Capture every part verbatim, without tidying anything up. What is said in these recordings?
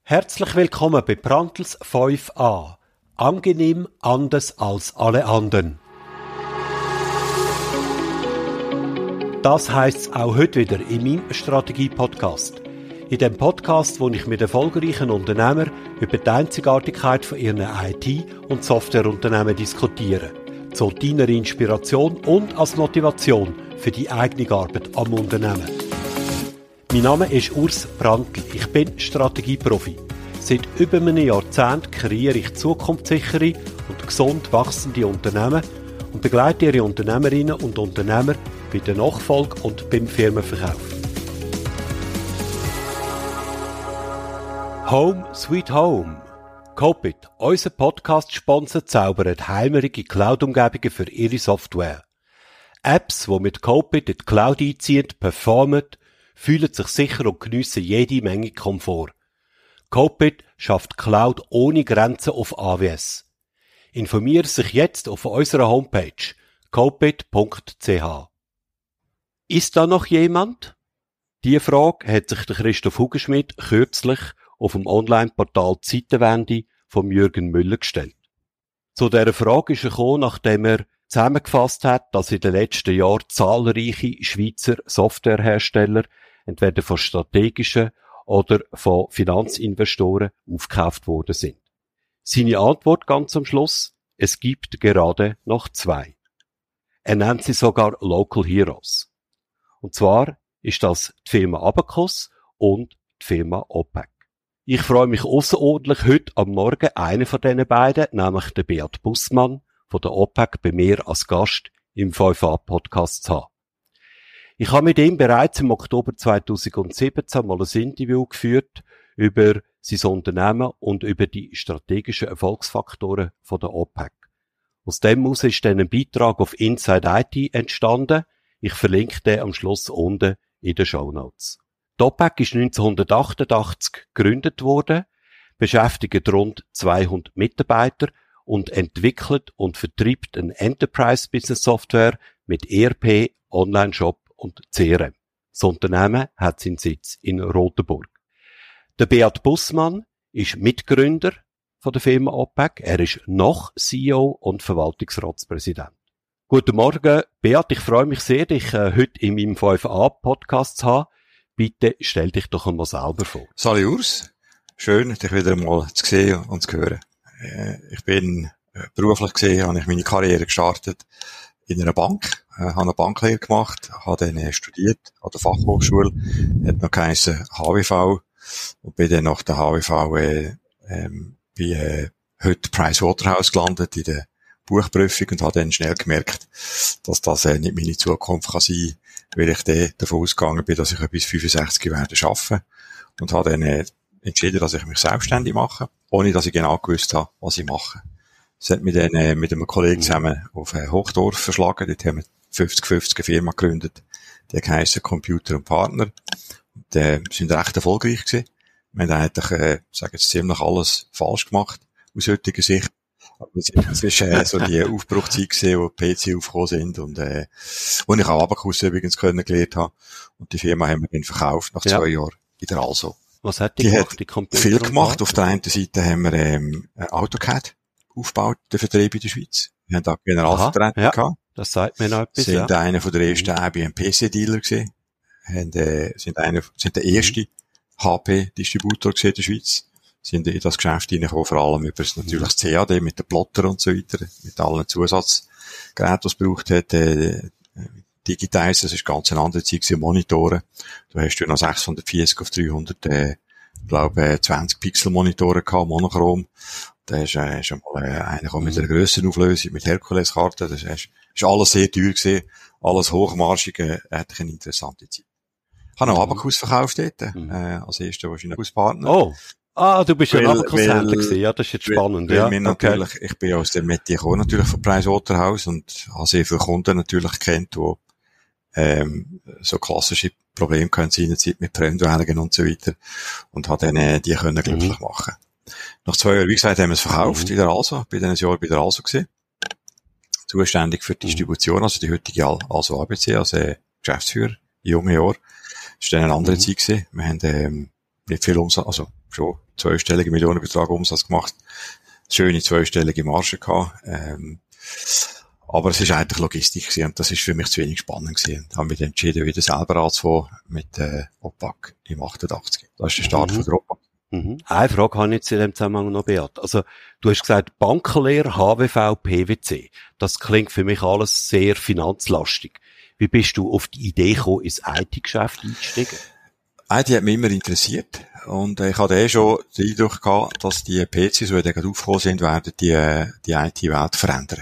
Herzlich willkommen bei Brandtls fünf a. Angenehm anders als alle anderen. Das heisst auch heute wieder in meinem Strategie-Podcast. In dem Podcast, wo ich mit erfolgreichen Unternehmern über die Einzigartigkeit von ihren I T- und Softwareunternehmen diskutiere. Zu deiner Inspiration und als Motivation für die eigene Arbeit am Unternehmen. Mein Name ist Urs Brandtl. Ich bin Strategieprofi. Seit über einem Jahrzehnt kreiere ich zukunftssichere und gesund wachsende Unternehmen und begleite ihre Unternehmerinnen und Unternehmer bei der Nachfolge und beim Firmenverkauf. Home Sweet Home. Copit, unser Podcast-Sponsor, zaubert heimerige Cloud-Umgebungen für ihre Software. Apps, die mit Copit in die Cloud einziehen, performen, fühlen sich sicher und geniessen jede Menge Komfort. Copit schafft Cloud ohne Grenzen auf A W S. Informiere sich jetzt auf unserer Homepage copit punkt c h. Ist da noch jemand? Diese Frage hat sich der Christoph Hugenschmidt kürzlich auf dem Online-Portal Zeitenwende von Jürgen Müller gestellt. Zu dieser Frage ist er gekommen, nachdem er zusammengefasst hat, dass in den letzten Jahren zahlreiche Schweizer Softwarehersteller entweder von strategischen oder von Finanzinvestoren aufgekauft worden sind. Seine Antwort ganz am Schluss: Es gibt gerade noch zwei. Er nennt sie sogar Local Heroes. Und zwar ist das die Firma Abacus und die Firma O P E C. Ich freue mich ausserordentlich, heute am Morgen einen von diesen beiden, nämlich den Beat Bussmann von der O P E C, bei mir als Gast im fünf a-Podcast zu haben. Ich habe mit ihm bereits im Oktober zweitausendsiebzehn mal ein Interview geführt über sein Unternehmen und über die strategischen Erfolgsfaktoren von der O P E C. Aus dem heraus ist dann ein Beitrag auf Inside I T entstanden. Ich verlinke den am Schluss unten in den Shownotes. Die O P E C ist neunzehnhundertachtundachtzig gegründet worden, beschäftigt rund zweihundert Mitarbeiter und entwickelt und vertreibt eine Enterprise-Business-Software mit E R P, Online-Shop und C R M. Das Unternehmen hat seinen Sitz in Rotenburg. Der Beat Bussmann ist Mitgründer von der Firma O P E C. Er ist noch C E O und Verwaltungsratspräsident. Guten Morgen, Beat. Ich freue mich sehr, dich äh, heute in meinem fünf a-Podcast zu haben. Bitte stell dich doch einmal selber vor. Salut Urs. Schön, dich wieder einmal zu sehen und zu hören. Äh, ich bin äh, beruflich gesehen, habe ich meine Karriere gestartet in einer Bank, äh, habe eine Banklehre gemacht, habe dann äh, studiert an der Fachhochschule, hat noch geheissen H W V und bin dann nach der H W V äh, ähm, bei äh, heute Pricewaterhouse gelandet in der Buchprüfung und habe dann schnell gemerkt, dass das äh, nicht meine Zukunft kann sein, weil ich dann davon ausgegangen bin, dass ich bis fünfundsechzig werde arbeiten und habe dann äh, entschieden, dass ich mich selbstständig mache, ohne dass ich genau gewusst habe, was ich mache. Das hat mich dann äh, mit einem Kollegen zusammen auf äh, Hochdorf verschlagen. Dort haben wir fünfzig fünfzig eine Firma gegründet, die heisst Computer und Partner. Und äh, sind recht erfolgreich gewesen. Wir haben eigentlich, äh, sage jetzt, ziemlich alles falsch gemacht, aus heutiger Sicht. Aber es war äh, so die Aufbruchzeit gewesen, wo die P C aufgekommen sind und äh, wo ich auch Abacus übrigens kennengelernt habe. Und die Firma haben wir dann verkauft nach Ja. zwei Jahren in der Also. Was hat die, Die gemacht, hat die Computer viel und gemacht. Partner? Auf der einen Seite haben wir ähm, AutoCAD aufgebaut, den Vertrieb in der Schweiz. Wir haben da Generalvertreter ja. gehabt. Das sagt mir noch etwas, Sind ja. einer von der ersten I B M P C-Dealer gewesen. Haben, äh, sind einer, sind der erste H P-Distributor gewesen in der Schweiz. Sind in das Geschäft reingekommen, vor allem über das, natürlich das C A D mit den Plotter und so weiter, mit allen Zusatzgeräten, die es gebraucht hat, äh, Digitize, das ist ganz eine andere Zeit gewesen, Monitore. Du hast ja noch sechshundertvierzig auf dreihundert, äh, glaube zwanzig Pixel Monitore gehabt, monochrom. Da ist, äh, schon mal äh, einer gekommen mit einer grösseren Auflösung, mit Herkules-Karten. Das ist, ist alles sehr teuer gewesen, alles hochmarschig, äh, hatte eine interessante Zeit. Ich habe noch Mhm. Abacus verkauft dort, Mhm. äh, als erster wahrscheinlich Abacus-Partner. Oh. Ah, du bist ja ein Weil- Abacus-Händler weil- gewesen. Ja, das ist jetzt Weil- spannend, weil ja. wir Okay. natürlich, ich bin aus der Metier gekommen, natürlich von Pricewaterhouse und habe sehr viele Kunden natürlich kennt, die ähm, so klassische Probleme können sein in der Zeit mit Fremdwährungen und so weiter und habe dann äh, die können glücklich Mhm. machen. Nach zwei Jahren, wie gesagt, haben wir es verkauft, Mhm. in der Also, bin dann ein Jahr bei der Also gewesen, zuständig für die Distribution, also die heutige Al- Also A B C, als äh, Geschäftsführer, in jungen Jahren. Das war dann eine andere Mhm. Zeit gewesen. Wir haben ähm, nicht viel Umsatz, also schon zweistellige Millionenbetrag Umsatz gemacht, schöne zweistellige Marge gehabt, ähm, aber es ist eigentlich Logistik gewesen, und das ist für mich zu wenig spannend gewesen. Und habe mich entschieden, wieder selber anzufangen mit, äh, Opac im achtundachtzig. Das ist der Start Mhm. von der Opac. Mhm. Eine Frage habe ich jetzt in dem Zusammenhang noch, Beat. Also, du hast gesagt, Bankenlehre, H W V, P W C. Das klingt für mich alles sehr finanzlastig. Wie bist du auf die Idee gekommen, ins I T-Geschäft einzusteigen? I T hat mich immer interessiert. Und äh, ich hatte eh schon den Eindruck gehabt, dass die P Cs, die gerade aufgekommen sind, werden die, äh, die I T-Welt verändern.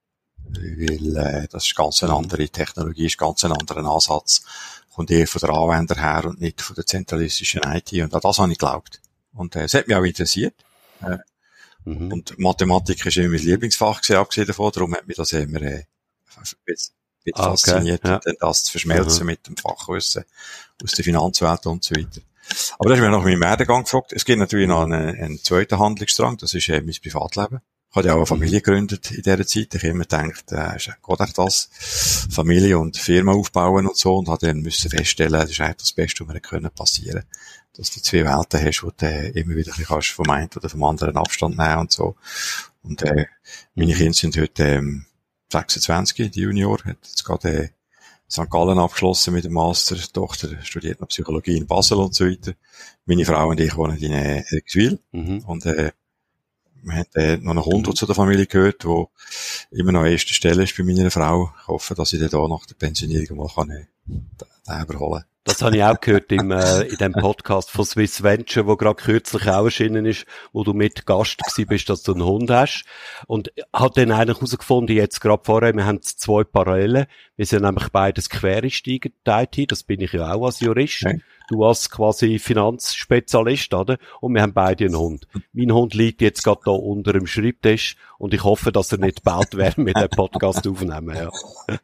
Weil, äh, das ist ganz eine andere Technologie, ist ganz ein anderer Ansatz. Kommt eher von der Anwender her und nicht von der zentralistischen I T. Und an das habe ich geglaubt. Und, äh, es hat mich auch interessiert. Äh, Mhm. Und Mathematik ist immer mein Lieblingsfach gewesen, abgesehen davon. Darum hat mich das immer, äh, ein bisschen Ah, okay, fasziniert, ja. und dann das zu verschmelzen Mhm. mit dem Fachwissen aus der Finanzwelt und so weiter. Aber das ist mir nach meinem Werdegang gefragt. Es gibt natürlich noch einen, einen zweiten Handlungsstrang, das ist äh, mein Privatleben. Ich habe ja auch eine Familie gegründet in dieser Zeit. Ich habe immer gedacht, äh, ist- geht echt das? Familie und Firma aufbauen und so, und habe dann müssen feststellen, das ist eigentlich das Beste, was mir können passieren. Dass du zwei Welten hast, wo du äh, immer wieder ein bisschen kannst vom einen oder vom anderen Abstand nehmen und so. Und äh, meine Kinder sind heute ähm, sechsundzwanzig, die Junior, hat jetzt gerade äh, Sankt Gallen abgeschlossen mit dem Master, die Tochter studiert noch Psychologie in Basel und so weiter. Meine Frau und ich wohnen in äh, Eriswil. Mhm. Und äh, wir haben äh, noch einen Hund, der zu der Familie gehört, der immer noch an erster Stelle ist bei meiner Frau. Ich hoffe, dass ich den da nach der Pensionierung mal kann, äh, den überholen. Das habe ich auch gehört im, äh, in dem Podcast von Swiss Venture, wo gerade kürzlich auch erschienen ist, wo du mit Gast gewesen bist, dass du einen Hund hast. Und hat dann eigentlich herausgefunden, jetzt gerade vorher, wir haben zwei Parallelen. Wir sind nämlich beides Quereinsteiger, die I T, das bin ich ja auch als Jurist. Okay. Du als quasi Finanzspezialist, oder? Und wir haben beide einen Hund. Mein Hund liegt jetzt gerade da unter dem Schreibtisch und ich hoffe, dass er nicht bald werden mit dem Podcast aufnehmen, ja.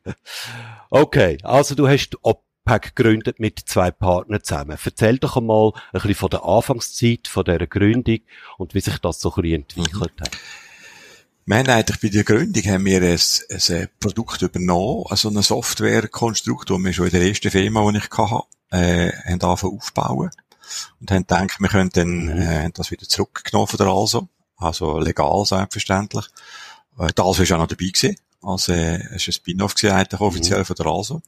Okay, also du hast OPAC gegründet mit zwei Partnern zusammen. Erzähl doch einmal ein bisschen von der Anfangszeit, von dieser Gründung und wie sich das so ein bisschen entwickelt hat. Wir haben eigentlich bei der Gründung haben wir ein, ein Produkt übernommen, also ein Softwarekonstrukt, das wir schon in der ersten Firma, die ich hatte, äh, haben angefangen aufbauen. Und haben gedacht, wir können dann, Mhm. äh, haben das wieder zurückgenommen von der ALSO. Also legal, selbstverständlich. Äh, die ALSO war auch noch dabei gewesen. Also, äh, es war ein Spin-off gewesen, eigentlich offiziell von der ALSO.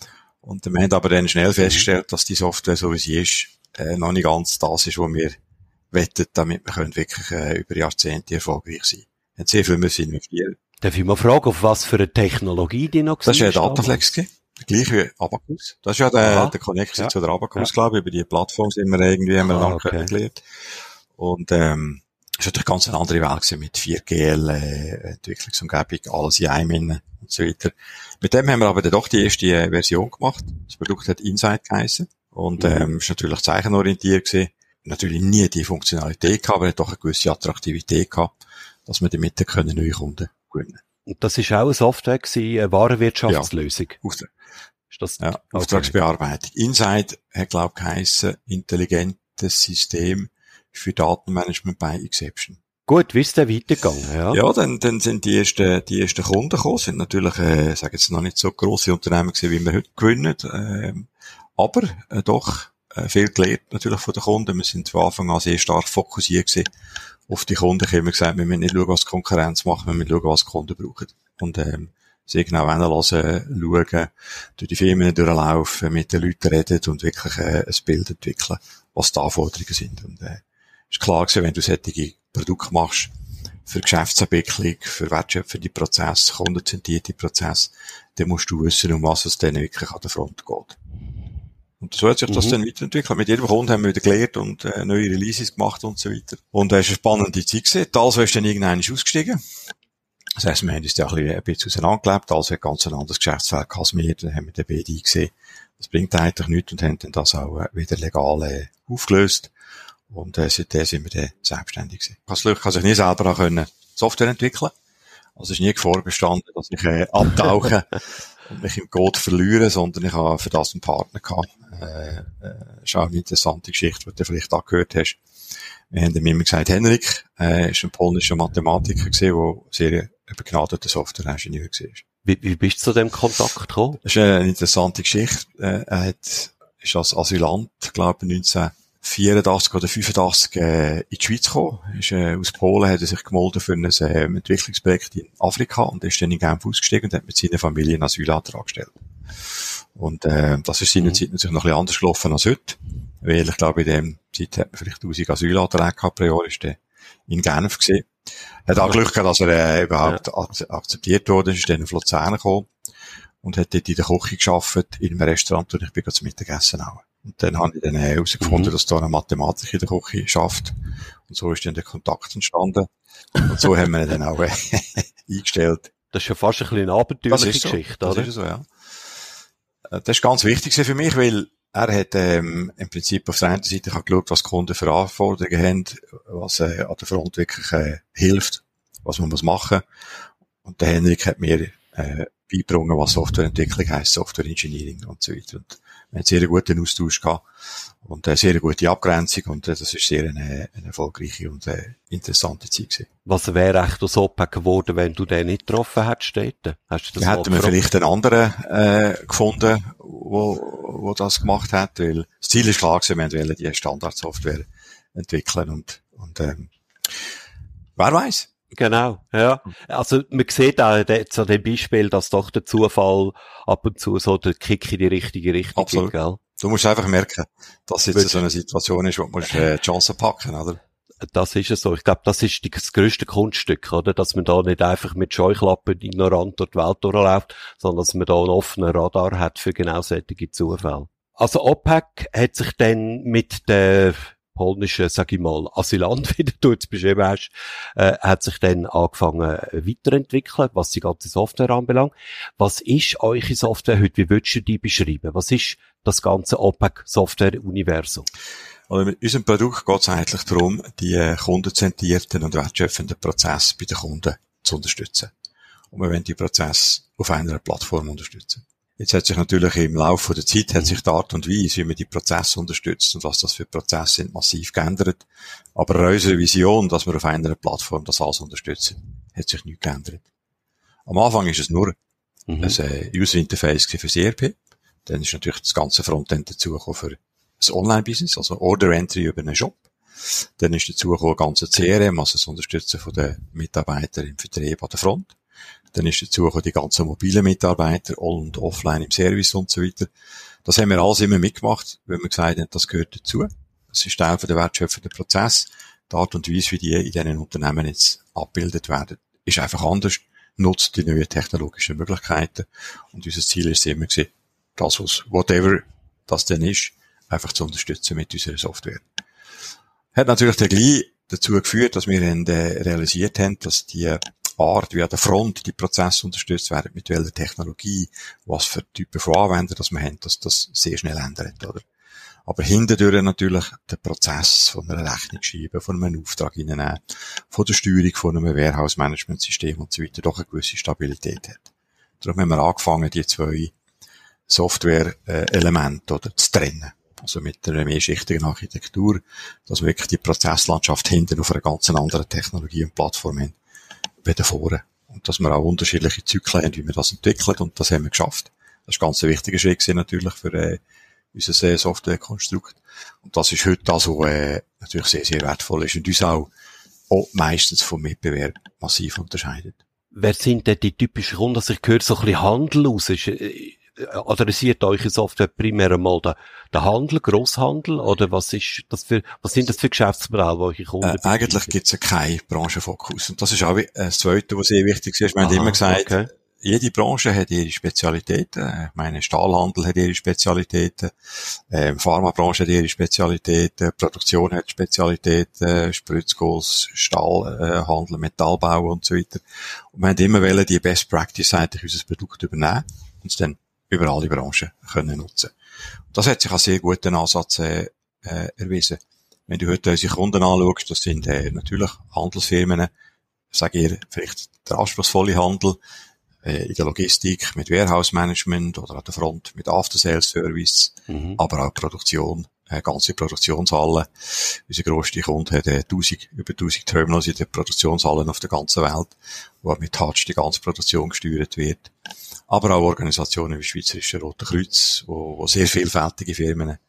Und wir haben aber dann schnell festgestellt, dass die Software, so wie sie ist, äh, noch nicht ganz das ist, was wir wettet, damit wir können wirklich äh, über Jahrzehnte erfolgreich sein. Wir haben sehr viel müssen investieren. Darf ich mal fragen, auf was für eine Technologie die noch Das war ja war Dataflex gewesen. Gleich wie Abacus. Das ist ja der, Aha. der Connect Ja. zu der Abacus, Ja. glaube ich. Über die Plattform sind wir irgendwie, haben wir Ah, lang okay. kennengelernt. Und, ähm, es war natürlich ganz eine andere Welt gewesen mit vier G L, äh, Entwicklungsumgebung, alles in einem innen und so weiter. Mit dem haben wir aber dann doch die erste äh, Version gemacht. Das Produkt hat Insight geheissen. Und, Mhm. ähm, ist natürlich zeichenorientiert gewesen. Natürlich nie die Funktionalität gehabt, aber hat doch eine gewisse Attraktivität gehabt, dass wir damit dann können neue Kunden gewinnen. Und das ist auch eine Software gewesen, eine Warenwirtschaftslösung. Auftra- Ist das? Ja, Okay. Auftragsbearbeitung. Insight hat, glaube ich, geheissen, intelligentes System für Datenmanagement bei Exception. Gut, wie ist der weitergegangen, ja? Ja, dann, dann sind die ersten, die ersten Kunden gekommen, sind natürlich, äh, sage jetzt noch nicht so grosse Unternehmen gewesen, wie wir heute gewinnen, ähm, aber, äh, doch, äh, viel gelernt natürlich von den Kunden. Wir sind von Anfang an sehr stark fokussiert gewesen auf die Kunden. Ich habe immer gesagt, wir müssen nicht schauen, was die Konkurrenz macht, wir müssen schauen, was die Kunden brauchen. Und, ähm, sehr genau hinlassen, schauen, durch die Firmen durchlaufen, mit den Leuten reden und wirklich, äh, ein Bild entwickeln, was die Anforderungen sind. Und, äh, ist klar gewesen, wenn du solche Produkte machst, für Geschäftsentwicklung, für wertschöpfende Prozesse, kundenzentrierte Prozesse, dann musst du wissen, um was es dann wirklich an der Front geht. Und so hat sich das Mhm. dann weiterentwickelt. Mit jedem Kunden haben wir wieder gelernt und äh, neue Releases gemacht und so weiter. Und es ist eine spannende Zeit gewesen. Also ist dann irgendwann ausgestiegen. Das heisst, wir haben uns da ein bisschen, ein bisschen auseinandergelebt. Also hat ganz ein anderes Geschäftsfeld als wir. Dann haben wir den B D gesehen. Das bringt eigentlich nichts und haben dann das auch äh, wieder legal äh, aufgelöst. Und äh, seitdem sind wir dann selbstständig gewesen. Ich kann, kann sich nie selber auch können Software entwickeln. Also es ist nie vorbestanden, dass ich äh, abtauche und mich im Code verliere, sondern ich habe für das einen Partner gehabt. Äh, äh, ist auch eine interessante Geschichte, die du vielleicht auch gehört hast. Wir haben ihm immer gesagt, Henrik, äh, ist ein polnischer Mathematiker gewesen, der sehr ein begnadeter Softwareingenieur war. Wie, wie bist du zu dem Kontakt gekommen? Das ist eine interessante Geschichte. Äh, er hat, ist als Asylant, glaube ich, vierundachtzig oder fünfundachtzig äh, in die Schweiz gekommen. Ist, äh, aus Polen hat er sich gemeldet für ein äh, Entwicklungsprojekt in Afrika und ist dann in Genf ausgestiegen und hat mit seiner Familie einen Asylantrag gestellt. Und äh, das ist seinerzeit mhm. natürlich noch ein bisschen anders gelaufen als heute. Weil ich glaube, in dem Zeit hat man vielleicht tausend Asylanträge gehabt pro Jahr, ist der in Genf gesehen. Hat auch Glück gehabt, dass er äh, überhaupt ja. akzeptiert wurde, ist dann auf Luzern gekommen und hat dort in der Küche gearbeitet, in einem Restaurant, und ich bin gerade zum Mittagessen auch. Und dann habe ich dann herausgefunden, mhm. dass da eine Mathematiker in der Küche schafft. Und so ist dann der Kontakt entstanden. Und so haben wir ihn dann auch äh, eingestellt. Das ist ja fast ein bisschen eine abenteuerliche so. Geschichte, das oder? Das ist so, ja. Das ist ganz wichtig für mich, weil er hat ähm, im Prinzip auf der einen Seite geschaut, was die Kunden für Anforderungen haben, was äh, an der Front wirklich äh, hilft, was man muss machen. Und der Henrik hat mir äh, beigebracht, was Softwareentwicklung heisst, Software Engineering und so weiter. Und wir haben sehr einen guten Austausch gehabt und eine sehr gute Abgrenzung, und äh, das ist sehr eine, eine erfolgreiche und äh, interessante Zeit gewesen. Was wäre echt aus O P E C geworden, wenn du den nicht getroffen hättest dort? Hast du das Dann hätten wir vielleicht einen anderen äh, gefunden, wo, wo das gemacht hat, weil das Ziel ist klar gewesen, wir wollten die Standardsoftware entwickeln und, und ähm, wer weiß. Genau, ja. Also, man sieht auch jetzt an dem Beispiel, dass doch der Zufall ab und zu so der Kick in die richtige Richtung Absolut. geht, gell? Du musst einfach merken, dass jetzt so eine Situation ist, wo du musst, äh, die Chance packen, oder? Das ist es so. Ich glaube, das ist die, das grösste Kunststück, oder? Dass man da nicht einfach mit Scheuklappen ignorant durch die Welt durchläuft, sondern dass man da einen offenen Radar hat für genau solche Zufälle. Also, O P E C hat sich dann mit der polnischen, sag ich mal, Asylant, wie du jetzt beschrieben hast, äh, hat sich dann angefangen weiterentwickeln, was die ganze Software anbelangt. Was ist eure Software heute? Wie würdest du die beschreiben? Was ist das ganze O P E C-Software-Universum? Also mit unserem Produkt geht es eigentlich darum, die kundenzentrierten und wertschöpfenden Prozesse bei den Kunden zu unterstützen. Und wir wollen die Prozesse auf einer Plattform unterstützen. Jetzt hat sich natürlich im Laufe der Zeit hat sich die Art und Weise, wie man die Prozesse unterstützt und was das für Prozesse sind, massiv geändert. Aber unsere Vision, dass wir auf einer Plattform das alles unterstützen, hat sich nicht geändert. Am Anfang ist es nur mhm. ein User-Interface für das E R P. Dann ist natürlich das ganze Frontend dazugekommen für das Online-Business, also Order-Entry über einen Shop. Dann ist dazugekommen ein ganzes C R M, also das Unterstützen von den Mitarbeitern im Vertrieb an der Front. Dann ist dazu gekommen die ganzen mobilen Mitarbeiter, on- und offline im Service und so weiter. Das haben wir alles immer mitgemacht, weil wir gesagt haben, das gehört dazu. Das ist Teil von der wertschöpfenden Prozess. Die Art und Weise, wie die in diesen Unternehmen jetzt abgebildet werden, ist einfach anders, nutzt die neuen technologischen Möglichkeiten. Und unser Ziel ist immer gewesen, das, was, whatever das denn ist, einfach zu unterstützen mit unserer Software. Hat natürlich dann gleich dazu geführt, dass wir dann realisiert haben, dass die Art, wie an der Front die Prozesse unterstützt werden, mit welcher Technologie, was für Typen von Anwendern das wir haben, dass das sehr schnell ändert, oder? Aber hintendurch natürlich der Prozess von einer Rechnung schreiben, von einem Auftrag hineinnehmen, von der Steuerung von einem Warehouse-Management-System und so weiter, doch eine gewisse Stabilität hat. Darum haben wir angefangen, die zwei Software-Elemente, oder, zu trennen. Also mit einer mehrschichtigen Architektur, dass wir wirklich die Prozesslandschaft hinten auf einer ganz anderen Technologie und Plattform haben, wie davor. Und dass wir auch unterschiedliche Zyklen haben, wie wir das entwickeln, und das haben wir geschafft. Das ist ganz ein wichtiger Schritt gewesen, natürlich für äh, unser äh, Softwarekonstrukt. Und das ist heute das, was äh, natürlich sehr, sehr wertvoll ist und uns auch, auch meistens vom Mitbewerb massiv unterscheidet. Wer sind denn die typischen Kunden? Also ich höre so ein bisschen Handel aus. Ist, äh, adressiert eure Software primär einmal den, den Handel, Grosshandel, oder was ist das für, was sind das für Geschäftsmodelle, wo eure Kunden äh, Eigentlich gibt es keinen Branchenfokus. Und das ist auch das Zweite, was sehr wichtig ist. Wir haben immer gesagt, okay, jede Branche hat ihre Spezialitäten. Ich meine, Stahlhandel hat ihre Spezialitäten, ähm, Pharmabranche hat ihre Spezialitäten, Produktion hat Spezialitäten, Spritzguss, Stahlhandel, äh, Metallbau und so weiter. Und wir haben immer wollen, die Best Practice eigentlich unser Produkt übernehmen und es dann über alle Branchen können nutzen. Und das hat sich als sehr guten Ansatz äh, äh, erwiesen. Wenn du heute unsere Kunden anschaust, das sind äh, natürlich Handelsfirmen, sage ich vielleicht der anspruchsvolle Handel, äh, in der Logistik mit Warehouse Management oder an der Front mit After-Sales Service, mhm. aber auch Produktion, äh, ganze Produktionshallen. Unser grosster Kunde hat äh, tausend, über tausend Terminals in den Produktionshallen auf der ganzen Welt, wo mit Touch die ganze Produktion gesteuert wird. Aber auch Organisationen wie Schweizerische Rote Kreuz, wo, wo sehr vielfältige Firmen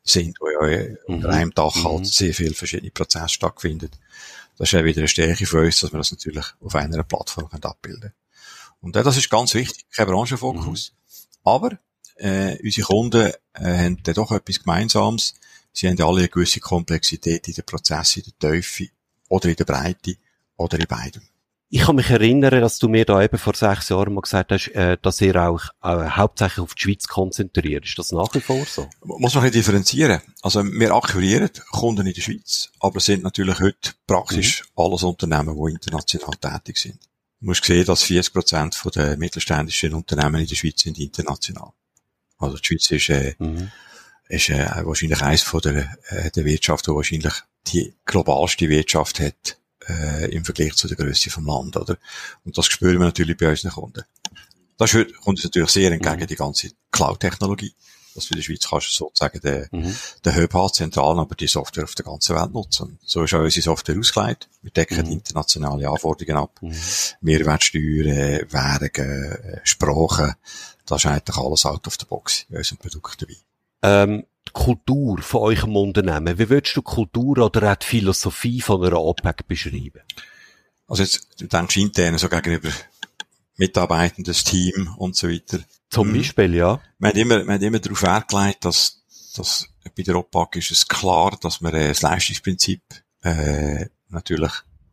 sind, wo ja mhm. unter einem Dach mhm. halt sehr viele verschiedene Prozesse stattfinden. Das ist ja wieder eine Stärke für uns, dass wir das natürlich auf einer Plattform abbilden können. Und äh, das ist ganz wichtig, kein Branchenfokus. Mhm. Aber äh, unsere Kunden äh, haben dann doch etwas Gemeinsames. Sie haben alle eine gewisse Komplexität in den Prozessen, in der Tiefe oder in der Breite oder in beidem. Ich kann mich erinnern, dass du mir da eben vor sechs Jahren mal gesagt hast, äh, dass ihr auch äh, hauptsächlich auf die Schweiz konzentriert. Ist das nach wie vor so? Muss man ein bisschen differenzieren. Also wir akquirieren Kunden in der Schweiz, aber sind natürlich heute praktisch mhm. alles Unternehmen, die international tätig sind. Du musst sehen, dass vierzig Prozent der mittelständischen Unternehmen in der Schweiz sind international. Also die Schweiz ist, äh, mhm. ist äh, wahrscheinlich eines von der, äh, der Wirtschaft, die wahrscheinlich die globalste Wirtschaft hat, äh, im Vergleich zu der Grösse vom Land, oder? Und das spüren wir natürlich bei unseren Kunden. Das ist, kommt uns natürlich sehr entgegen, mhm. die ganze Cloud-Technologie. Dass du in der Schweiz kannst sozusagen den, mhm. den Hub haben, zentral, aber die Software auf der ganzen Welt nutzen. So ist auch unsere Software ausgelegt. Wir decken mhm. internationale Anforderungen ab. Mhm. Mehrwertsteuern, Währungen, Sprachen. Das ist eigentlich alles out of the box in unserem Produkt dabei. Ähm, die Kultur von eurem Unternehmen. Wie würdest du die Kultur oder auch die Philosophie von einer O P E C beschreiben? Also jetzt, du denkst intern so gegenüber mitarbeitendes Team und so weiter. Zum Beispiel, ja. Wir haben immer, wir haben immer darauf Wert gelegt, dass, dass bei der O P A C ist es klar, dass wir äh, das Leistungsprinzip äh, natürlich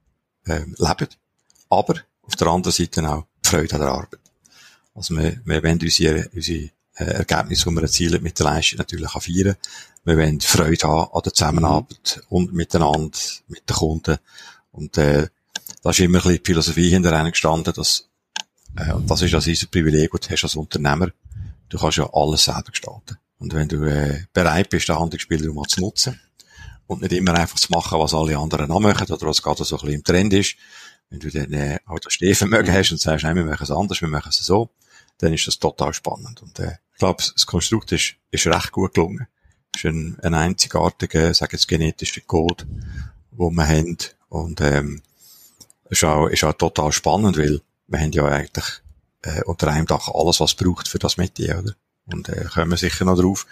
äh, leben, aber auf der anderen Seite auch die Freude an der Arbeit. Also wir, wir wollen unsere, unsere äh, Ergebnisse, die wir erzielen mit der Leistung, natürlich auch feiern. Wir wollen Freude haben an der Zusammenarbeit mhm. und miteinander, mit den Kunden. Und äh, da ist immer ein bisschen die Philosophie hinter gestanden, dass äh, und das ist also unser Privileg, das du hast als Unternehmer. Du kannst ja alles selber gestalten. Und wenn du äh, bereit bist, den Handlungsspielraum mal zu nutzen und nicht immer einfach zu machen, was alle anderen anmachen oder was gerade so ein bisschen im Trend ist, wenn du dann äh, auch das Stehvermögen hast und sagst, nein, wir machen es anders, wir machen es so, dann ist das total spannend. Und äh, ich glaube, das Konstrukt ist, ist recht gut gelungen. Es ist ein, ein einzigartiger, sag jetzt, genetischer Code, den wir haben. Und ähm, ist auch, ist auch total spannend, weil wir haben ja eigentlich äh, unter einem Dach alles, was es braucht für das Metier, oder? Und äh, kommen wir sicher noch drauf.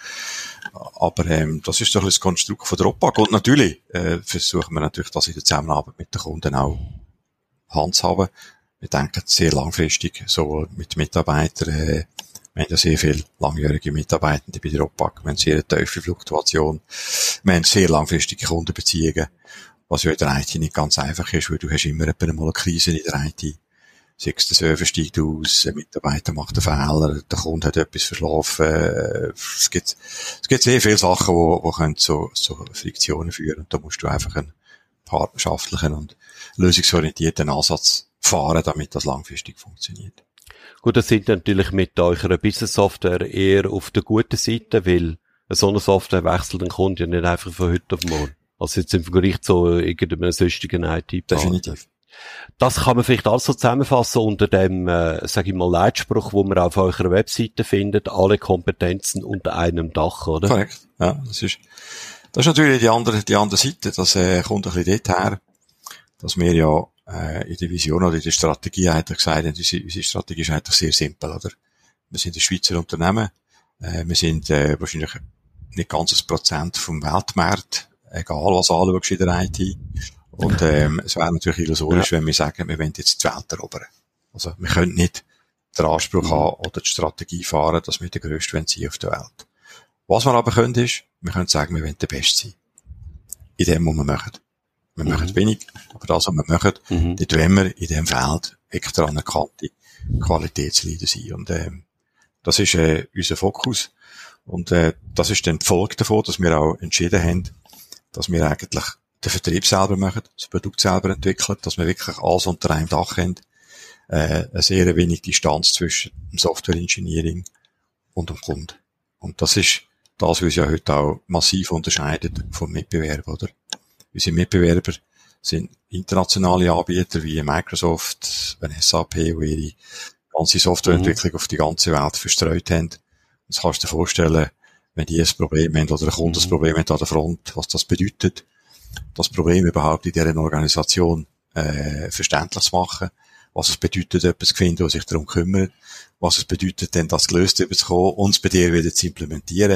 Aber ähm, das ist doch ein das Konstrukt von der O P A C. Und natürlich äh, versuchen wir natürlich, das in der Zusammenarbeit mit den Kunden auch handzuhaben. Wir denken sehr langfristig, sowohl mit Mitarbeitern, äh, wir haben ja sehr viele langjährige Mitarbeitende bei der O P A C, wir haben sehr eine tiefe Fluktuation, wir haben sehr langfristige Kundenbeziehungen, was ja in der I T nicht ganz einfach ist, weil du hast immer mal eine Krise in der I T. Sei es, der Server steigt aus, ein Mitarbeiter macht einen Fehler, der Kunde hat etwas verschlafen, es gibt, es gibt sehr viele Sachen, die, die können zu, zu Friktionen führen, und da musst du einfach einen partnerschaftlichen und lösungsorientierten Ansatz fahren, damit das langfristig funktioniert. Gut, das sind natürlich mit eurer Business-Software eher auf der guten Seite, weil so eine Software wechselt den Kunden ja nicht einfach von heute auf morgen. Also jetzt im Vergleich zu irgendeinem sonstigen I T-Partner. Definitiv. Das kann man vielleicht alles so zusammenfassen unter dem, äh, sag ich mal, Leitspruch, wo man auf eurer Webseite findet, alle Kompetenzen unter einem Dach, oder? Korrekt, ja, das ist, das ist natürlich die andere, die andere Seite, das äh, kommt ein bisschen dort her, dass wir ja äh, in der Vision oder in der Strategie eigentlich gesagt haben, unsere, unsere Strategie ist eigentlich sehr simpel, oder? Wir sind ein Schweizer Unternehmen, äh, wir sind äh, wahrscheinlich nicht ganz ein Prozent vom Weltmarkt, egal was anschaust in der I T. Und ähm, es wäre natürlich illusorisch, ja, wenn wir sagen, wir wollen jetzt die Welt erobern. Also wir können nicht den Anspruch mhm. haben oder die Strategie fahren, dass wir der Grösste sein auf der Welt. Was wir aber können, ist, wir können sagen, wir wollen der Beste sein. In dem, was wir machen. Wir mhm. machen wenig, aber das, was wir machen, mhm. dort wollen wir in dem Feld extra anerkannte Qualitätsleader sein. Und ähm, das ist äh, unser Fokus. Und äh, das ist dann die Folge davon, dass wir auch entschieden haben, dass wir eigentlich den Vertrieb selber machen, das Produkt selber entwickeln, dass wir wirklich alles unter einem Dach haben, äh, eine sehr wenig Distanz zwischen dem Software Engineering und dem Kunden. Und das ist das, was uns ja heute auch massiv unterscheidet vom Mitbewerber, oder? Unsere Mitbewerber sind internationale Anbieter wie Microsoft, S A P, die ihre ganze Softwareentwicklung mhm. auf die ganze Welt verstreut haben. Das kannst du dir vorstellen, wenn die ein Problem haben oder ein Kunde ein Problem hat an der Front, was das bedeutet, das Problem überhaupt in deren Organisation äh, verständlich zu machen, was es bedeutet, etwas zu finden, was sich darum kümmert, was es bedeutet, dann das gelöst zu bekommen und es bei dir wieder zu implementieren.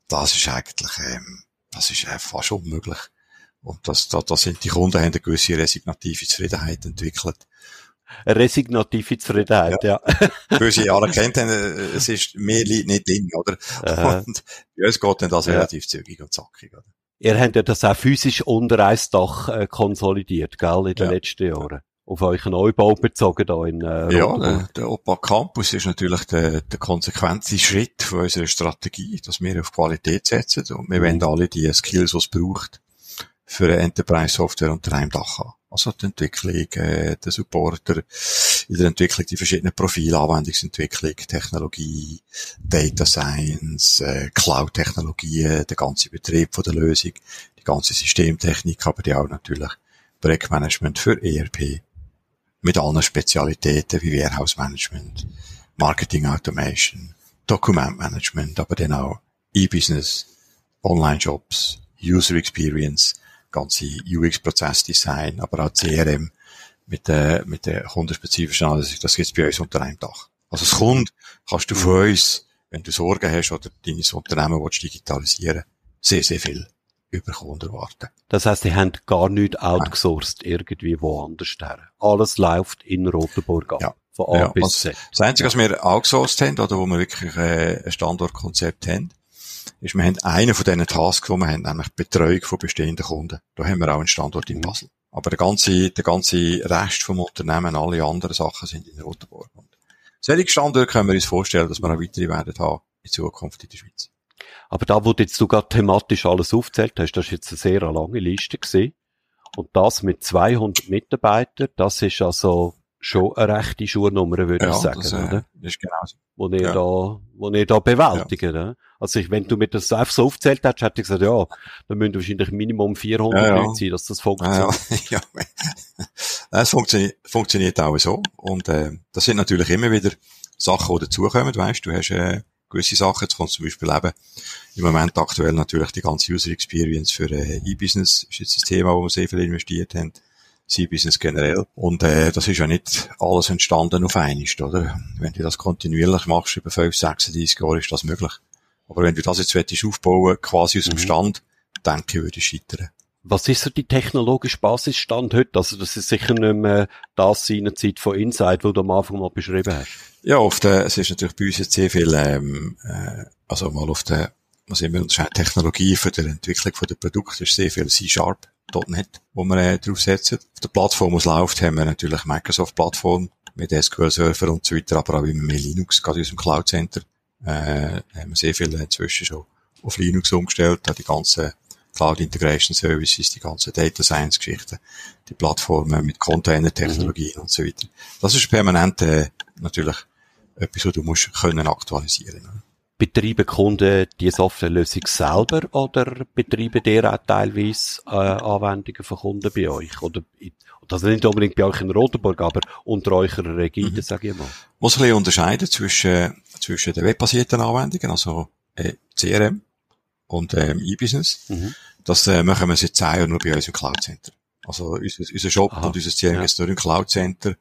das ist eigentlich, ähm, das ist äh, fast unmöglich. Und das, da, da sind die Kunden haben eine gewisse resignative Zufriedenheit entwickelt. Eine resignative Zufriedenheit, ja. ja. Weil sie alle kennt haben, es ist mehr Leute nicht drin, oder? Aha. Und bei uns geht dann das ja. relativ zügig und zackig, oder? Ihr habt ja das auch physisch unter ein Dach äh, konsolidiert, gell, in den ja. letzten Jahren. Auf euren Neubau bezogen da in äh, Ja, der, der Opa Campus ist natürlich der, der konsequente Schritt von unserer Strategie, dass wir auf Qualität setzen und wir mhm. wollen alle die Skills, die es braucht, für eine Enterprise-Software unter einem Dach haben. Also die Entwicklung, äh, der Supporter, in der Entwicklung die verschiedenen Profile, Anwendungsentwicklung, Technologie, Data Science, äh, Cloud-Technologien, der ganze Betrieb von der Lösung, die ganze Systemtechnik, aber die auch natürlich Projektmanagement für E R P, mit allen Spezialitäten wie Warehouse Management, Marketing Automation, Document Management, aber dann auch E-Business, Online-Shops, User Experience, ganze U X-Prozessdesign, aber auch C R M mit der, mit der kundenspezifischen Analyse. Das gibt's bei uns unter einem Dach. Also als Kunde kannst du von uns, wenn du Sorgen hast oder deines Unternehmen willst digitalisieren, sehr, sehr viel über Kunden erwarten. Das heisst, die haben gar nichts outgesourced Nein. irgendwie woanders her. Alles läuft in Rotenburg ab. Ja. Von A ja, bis Z. Das Einzige, was wir outgesourced haben, oder wo wir wirklich äh, ein Standortkonzept haben, ist, wir haben einen von diesen Tasks, die wir haben, nämlich die Betreuung von bestehenden Kunden. Da haben wir auch einen Standort in Basel. Aber der ganze, der ganze Rest vom Unternehmen, alle anderen Sachen sind in Rotenburg. Und solche Standorte können wir uns vorstellen, dass wir auch weitere werden haben in Zukunft in der Schweiz. Aber da, wo jetzt du gerade thematisch alles aufgezählt hast, das ist jetzt eine sehr lange Liste gewesen. Und das mit zweihundert Mitarbeitern, das ist also schon eine rechte Schuhnummer, würde ja, ich sagen, das, äh, oder? Das ist genau so. Wo ihr ja. da, wo ihr da bewältigt, ja. Also ich, wenn du mir das einfach so aufgezählt hättest, hätte ich gesagt, ja, dann müssen wahrscheinlich Minimum vierhundert ja, ja. Leute sein, dass das funktioniert. Ja, ja. Es funktioniert, funktioniert auch so. Und, äh, das sind natürlich immer wieder Sachen, die dazukommen, weißt du, du hast, äh, gewisse Sachen, jetzt kommt zum Beispiel eben, im Moment aktuell natürlich die ganze User Experience für, äh, E-Business, ist jetzt das Thema, wo wir sehr viel investiert haben. C-Business generell. Und äh, das ist ja nicht alles entstanden auf einmal, oder? Wenn du das kontinuierlich machst, über fünf, sechsunddreissig Jahre, ist das möglich. Aber wenn du das jetzt willst, aufbauen, quasi aus dem Stand, denke ich, würde ich scheitern. Was ist so die technologische Basisstand heute? Also das ist sicher nicht mehr das in der Zeit von Insight, wo du am Anfang mal beschrieben hast. Ja, auf der, es ist natürlich bei uns jetzt sehr viel, ähm, äh, also mal auf der, was immer unterscheiden, Technologie für die Entwicklung von den Produkten ist sehr viel C-Sharp. .NET, wo wir äh, draufsetzen. Auf der Plattform, wo es läuft, haben wir natürlich Microsoft-Plattform mit S Q L-Server und so weiter, aber auch immer mehr Linux, gerade in unserem Cloud Center. Äh, haben wir sehr viel inzwischen schon auf Linux umgestellt, auch die ganzen Cloud Integration Services, die ganzen Data Science Geschichten, die Plattformen mit Container-Technologien mhm. und so weiter. Das ist permanent äh, natürlich etwas, was du musst können aktualisieren. Ne? Betreiben Kunden die Softwarelösung selber oder betreiben ihr auch teilweise äh, Anwendungen von Kunden bei euch? Oder, das nicht unbedingt bei euch in Rotenburg, aber unter eurer Regie, mhm. sage ich mal. Muss ein bisschen unterscheiden zwischen, zwischen den webbasierten Anwendungen, also äh, C R M und ähm, E-Business. Mhm. Das äh, machen wir seit zehn Jahren nur bei uns im Cloud Center. Also unser, unser Shop Aha. und unser C R M ja. ist nur im Cloud Center.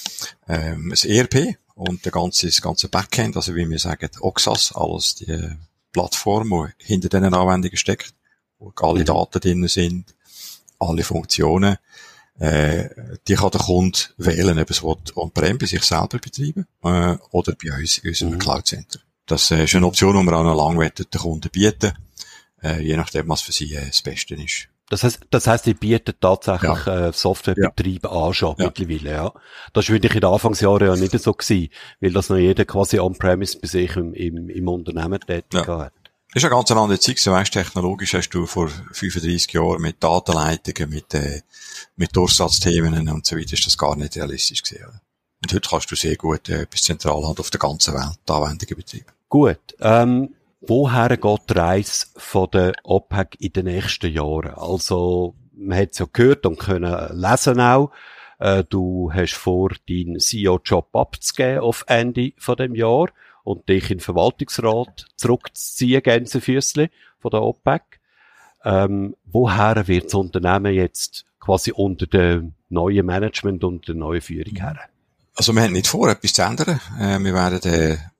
Ähm, das E R P und der ganze, das ganze Backend, also wie wir sagen, O X A S, alles die Plattform, die hinter diesen Anwendungen steckt, wo alle mhm. Daten drin sind, alle Funktionen, äh, die kann der Kunde wählen, ob es on-prem bei sich selber betreiben äh, oder bei uns in unserem mhm. Cloud Center. Das äh, ist eine Option, die wir auch noch lange den Kunden bieten, äh, je nachdem, was für sie äh, das Beste ist. Das heisst, das heisst, ihr bietet tatsächlich ja. äh, Softwarebetriebe ja. an schon ja. mittlerweile, ja. Das war wirklich in den Anfangsjahren ja nicht so gewesen, weil das noch jeder quasi on-premise bei sich im, im, im Unternehmen tätig ja. hat. Das ist eine ganz andere Zeit, so weißt, technologisch hast du vor fünfunddreissig Jahren mit Datenleitungen, mit, äh, mit Durchsatzthemen und so weiter, ist das gar nicht realistisch gewesen. Und heute kannst du sehr gut äh, etwas zentral haben auf der ganzen Welt, die Anwendungen betreiben. Gut, ähm, woher geht die Reise von der O P A C in den nächsten Jahren? Also, man hat es ja gehört und können lesen auch, äh, du hast vor, deinen C E O-Job abzugeben auf Ende von dem Jahr und dich in den Verwaltungsrat zurückzuziehen, Gänsefüßli, von der O P A C. Ähm, woher wird das Unternehmen jetzt quasi unter dem neuen Management und der neuen Führung her? Also wir haben nicht vor, etwas zu ändern. Äh, wir werden äh, das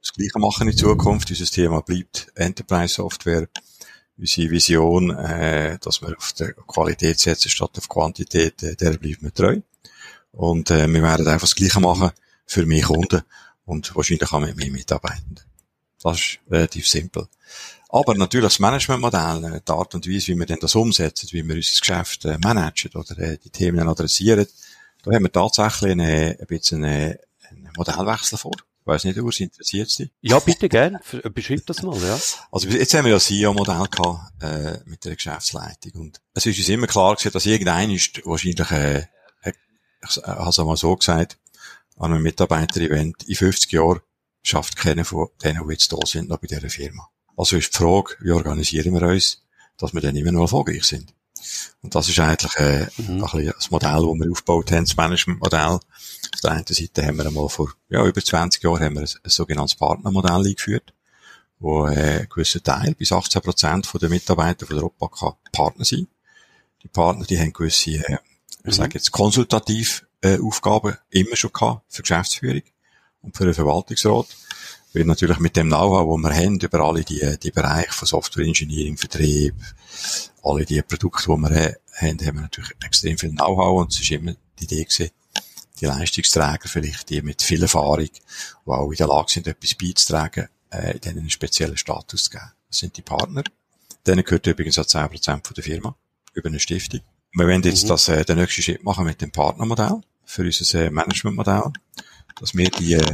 das Gleiche machen in Zukunft. Unser Thema bleibt Enterprise Software. Unsere Vision, äh, dass wir auf der Qualität setzen statt auf Quantität, äh, der bleibt mir treu. Und äh, wir werden einfach das Gleiche machen für mehr Kunden und wahrscheinlich auch mit mehr Mitarbeitenden. Das ist relativ simpel. Aber natürlich das Managementmodell, die Art und Weise, wie wir denn das umsetzen, wie wir unser Geschäft äh, managen oder äh, die Themen adressieren, da haben wir tatsächlich eine, ein bisschen einen Modellwechsel vor. Ich weiss nicht, Urs, interessiert dich? Ja, bitte, gern. Beschreib das mal, ja. Also jetzt haben wir ja ein C E O-Modell gehabt, äh, mit der Geschäftsleitung. Und es ist uns immer klar gewesen, dass irgendein ist wahrscheinlich, äh, ich habe es einmal so gesagt, an einem Mitarbeiter-Event, in fünfzig Jahren schafft keiner von denen, die jetzt da sind, noch bei dieser Firma. Also ist die Frage, wie organisieren wir uns, dass wir dann immer noch erfolgreich sind. Und das ist eigentlich äh, mhm. ein bisschen das Modell, das wir aufgebaut haben, das Management-Modell. Auf der einen Seite haben wir einmal vor ja, über zwanzig Jahren haben wir ein, ein sogenanntes Partnermodell eingeführt, wo äh, ein gewisser Teil, bis achtzehn Prozent von den Mitarbeitern von der OPAC Partner sind. Die Partner, die haben gewisse, äh, ich mhm. sage jetzt, konsultativ äh, Aufgaben immer schon gehabt für Geschäftsführung und für den Verwaltungsrat. Weil natürlich mit dem Know-how, wo wir haben, über alle die, die Bereiche von Software Engineering, Vertrieb, alle die Produkte, die wir haben, haben wir natürlich extrem viel Know-how und es ist immer die Idee gewesen, die Leistungsträger vielleicht, die mit viel Erfahrung, die auch in der Lage sind, etwas beizutragen, äh, denen einen speziellen Status zu geben. Das sind die Partner. Denen gehört übrigens auch zehn Prozent von der Firma, über eine Stiftung. Wir wollen jetzt mhm. das, äh, den nächsten Schritt machen mit dem Partnermodell, für unser äh, Managementmodell, dass wir die, äh,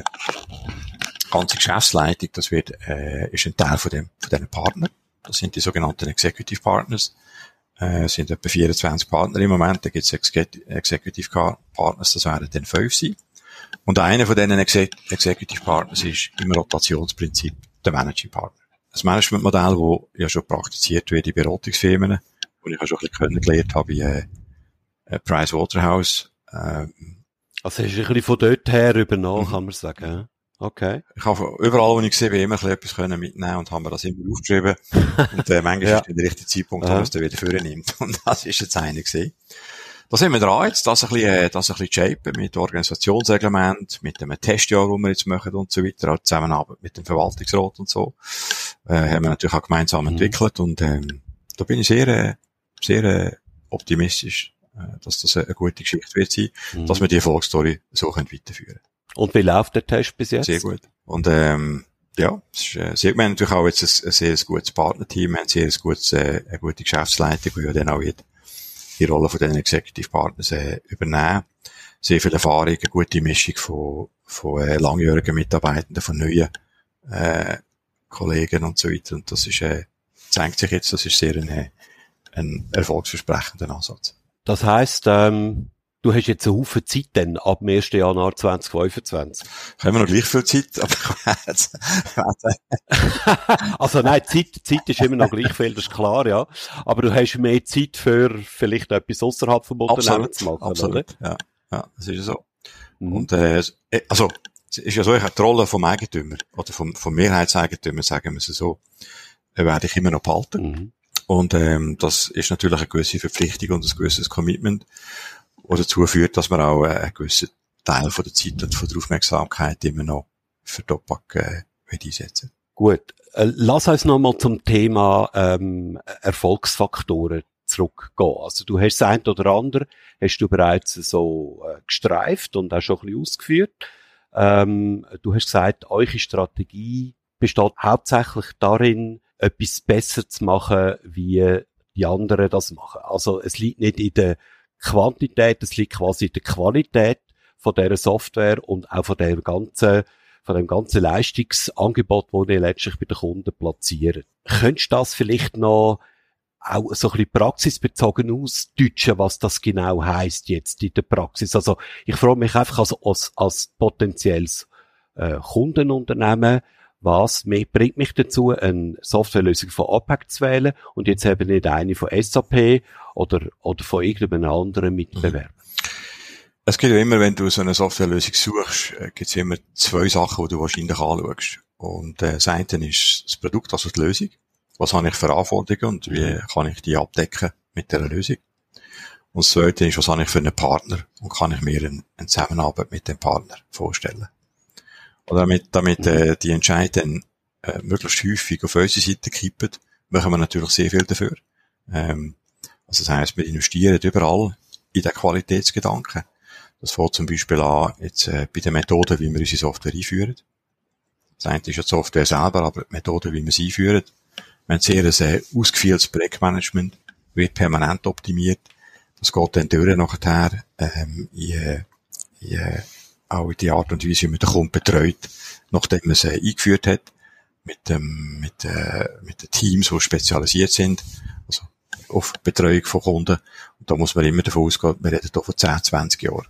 ganze Geschäftsleitung, das wird, äh, ist ein Teil von dem, von diesen Partnern. Das sind die sogenannten Executive Partners. Äh, sind etwa vierundzwanzig Partner im Moment. Da gibt es Executive Partners, das werden dann fünf sein. Und einer von diesen Exe- Executive Partners ist im Rotationsprinzip der Managing Partner. Das Managementmodell, das ja schon praktiziert wird in Beratungsfirmen, wo ich auch schon ein bisschen kennengelernt habe bei äh, Pricewaterhouse. Äh, also hast du ein bisschen von dort her übernommen, kann man sagen, ja? Okay. Ich habe überall, wo ich gesehen habe, immer etwas können mitnehmen und haben mir das immer aufgeschrieben. Und äh, manchmal ja. ist der richtige Zeitpunkt, wo man es dann wieder vornimmt. Und das ist jetzt einer gewesen. Da sind wir dran, jetzt das ein bisschen, das ein bisschen shapen mit Organisationsreglement, mit dem Testjahr, das wir jetzt machen und so weiter, auch Zusammenarbeit mit dem Verwaltungsrat und so. Äh, haben wir natürlich auch gemeinsam mhm. entwickelt und ähm, da bin ich sehr, äh, sehr äh, optimistisch, äh, dass das eine gute Geschichte wird sein, mhm. dass wir die Erfolgsstory so können weiterführen. Und wie läuft der Test bis jetzt? Sehr gut. Und ähm, ja, es ist äh, sehr, wir haben natürlich auch jetzt ein, ein sehr gutes Partnerteam, wir haben ein sehr gutes, äh, eine gute Geschäftsleitung, die ja dann auch wird die Rolle von den Executive Partners äh, übernehmen. Sehr viel Erfahrung, eine gute Mischung von, von äh, langjährigen Mitarbeitenden, von neuen äh, Kollegen und so weiter. Und das ist, äh, zeigt sich jetzt, das ist sehr ein, ein erfolgsversprechender Ansatz. Das heisst, ähm, du hast jetzt einen Haufen Zeit dann, ab dem ersten Januar zwanzig fünfundzwanzig. Haben wir noch gleich viel Zeit, aber also nein, Zeit, Zeit ist immer noch gleich viel, das ist klar, ja. Aber du hast mehr Zeit für vielleicht etwas außerhalb vom Unternehmen zu machen, absolut, oder? Ja, ja, das ist so. Mhm. Und, äh, also, es ist ja so, ich habe die Rolle vom Eigentümer, oder vom, vom Mehrheitseigentümer, sagen wir es so, werde ich immer noch behalten. Mhm. Und, ähm, das ist natürlich eine gewisse Verpflichtung und ein gewisses Commitment, was dazu führt, dass man auch äh, einen gewissen Teil von der Zeit und von der Aufmerksamkeit immer noch für die OPAC äh, einsetzen. Gut, äh, lass uns noch mal zum Thema ähm, Erfolgsfaktoren zurückgehen. Also du hast das eine oder andere, hast du bereits so äh, gestreift und auch schon ein bisschen ausgeführt. Ähm, du hast gesagt, eure Strategie besteht hauptsächlich darin, etwas besser zu machen, wie die anderen das machen. Also es liegt nicht in der Quantität, es liegt quasi in der Qualität von dieser Software und auch von dem ganzen, von dem ganzen Leistungsangebot, das ihr letztlich bei den Kunden platziert. Könntest du das vielleicht noch auch so ein bisschen praxisbezogen ausdeutschen, was das genau heisst jetzt in der Praxis? Also, ich frage mich einfach als, als, als potenzielles äh, Kundenunternehmen, was mehr bringt mich dazu, eine Softwarelösung von OPAC zu wählen und jetzt eben nicht eine von S A P oder, oder von irgendeinem anderen Mitbewerber? Es geht ja immer, wenn du so eine Softwarelösung suchst, gibt es immer zwei Sachen, die du wahrscheinlich anschaust. Und äh, das eine ist das Produkt, also die Lösung. Was habe ich für Anforderungen und wie kann ich die abdecken mit dieser Lösung? Und das zweite ist, was habe ich für einen Partner und kann ich mir eine, eine Zusammenarbeit mit dem Partner vorstellen? Oder damit, damit äh, die Entscheide dann äh, möglichst häufig auf unsere Seite kippen, machen wir natürlich sehr viel dafür. Ähm, also das heisst, wir investieren überall in den Qualitätsgedanken. Das fängt zum Beispiel an, jetzt äh, bei den Methoden, wie wir unsere Software einführen. Das eine ist ja die Software selber, aber die Methode, wie wir sie einführen. Wir haben sehr ein äh, ausgefeiltes Projektmanagement, wird permanent optimiert. Das geht dann durch nachher, ähm, in, äh, in, äh, auch in die Art und Weise, wie man den Kunden betreut, nachdem man es äh, eingeführt hat, mit dem, mit, äh, mit den Teams, die spezialisiert sind, also auf Betreuung von Kunden. Und da muss man immer davon ausgehen, wir reden hier von zehn, zwanzig Jahren.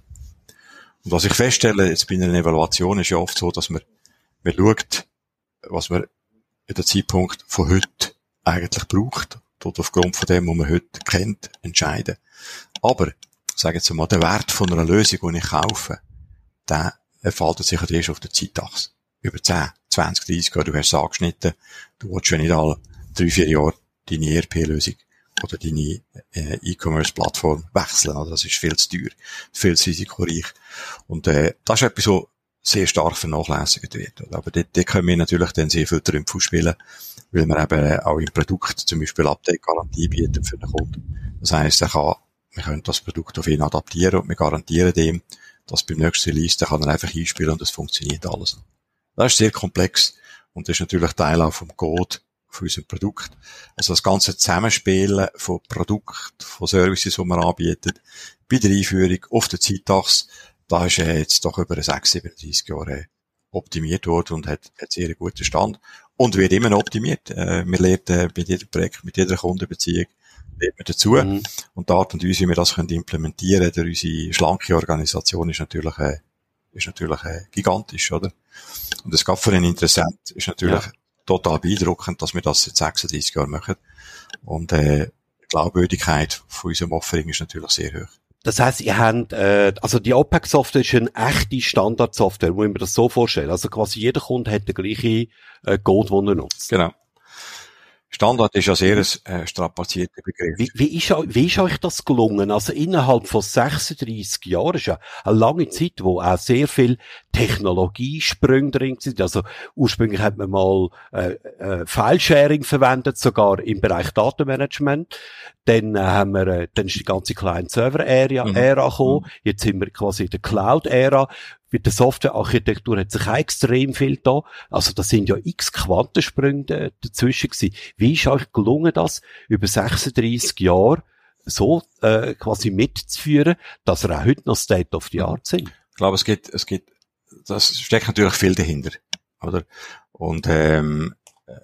Und was ich feststelle, jetzt bei einer Evaluation, ist ja oft so, dass man, man schaut, was man in der Zeitpunkt von heute eigentlich braucht, dort aufgrund von dem, was man heute kennt, entscheiden. Aber, sagen wir mal, der Wert von einer Lösung, die ich kaufe, der entfaltet sich erst auf der Zeitachse. Über zehn, zwanzig, dreißig Jahre, du hast es angeschnitten, du willst schon nicht alle drei, vier Jahre deine E R P-Lösung oder deine äh, E-Commerce-Plattform wechseln. Also das ist viel zu teuer, viel zu risikoreich. Und äh, das ist etwas, was sehr stark vernachlässigt wird. Aber dort, dort können wir natürlich dann sehr viel Trümpfe spielen, weil wir eben auch im Produkt zum Beispiel Update-Garantie bieten für den Kunden. Das heisst, er kann, wir können das Produkt auf ihn adaptieren und wir garantieren dem, dass beim nächsten Release, der kann er einfach einspielen und es funktioniert alles. Das ist sehr komplex und das ist natürlich Teil auch vom Code von unserem Produkt. Also das ganze Zusammenspielen von Produkten, von Services, die wir anbieten, bei der Einführung auf der Zeitachse, da ist äh, jetzt doch über sechs, siebenunddreißig Jahre äh, optimiert worden und hat, hat sehr einen guten Stand und wird immer noch optimiert. Äh, wir lernen äh, mit jedem Projekt, mit jeder Kundenbeziehung lernt man dazu. Mhm. Und die Art und Weise, wie wir das können implementieren durch unsere schlanke Organisation, ist natürlich, äh, ist natürlich äh, gigantisch, oder? Und es gab für einen Interessent, ist natürlich ja. total beeindruckend, dass wir das seit sechsunddreißig Jahren machen. Und äh, die Glaubwürdigkeit von unserem Offering ist natürlich sehr hoch. Das heisst, ihr habt, äh, also die O P E C-Software ist eine echte Standardsoftware, muss ich mir das so vorstellen. Also quasi jeder Kunde hat den gleichen äh, Code, den er nutzt. Genau. Standard ist ja sehr ein äh, strapazierter Begriff. Wie, wie, ist, wie ist euch das gelungen? Also innerhalb von sechsunddreißig Jahren ist ja eine lange Zeit, wo auch sehr viel Technologiesprünge drin sind. Also ursprünglich hat man mal äh, äh, File-Sharing verwendet, sogar im Bereich Datenmanagement. Dann äh, haben wir, äh, dann ist die ganze Client-Server-Ära mhm. Ära gekommen. Mhm. Jetzt sind wir quasi in der Cloud-Ära. Mit der Softwarearchitektur hat sich auch extrem viel da. Also da sind ja x Quantensprünge dazwischen gewesen. Wie ist euch gelungen, das über sechsunddreißig Jahre so äh, quasi mitzuführen, dass ihr auch heute noch State of the Art sind? Ich glaube, es gibt, es gibt, das steckt natürlich viel dahinter, oder? Und ähm,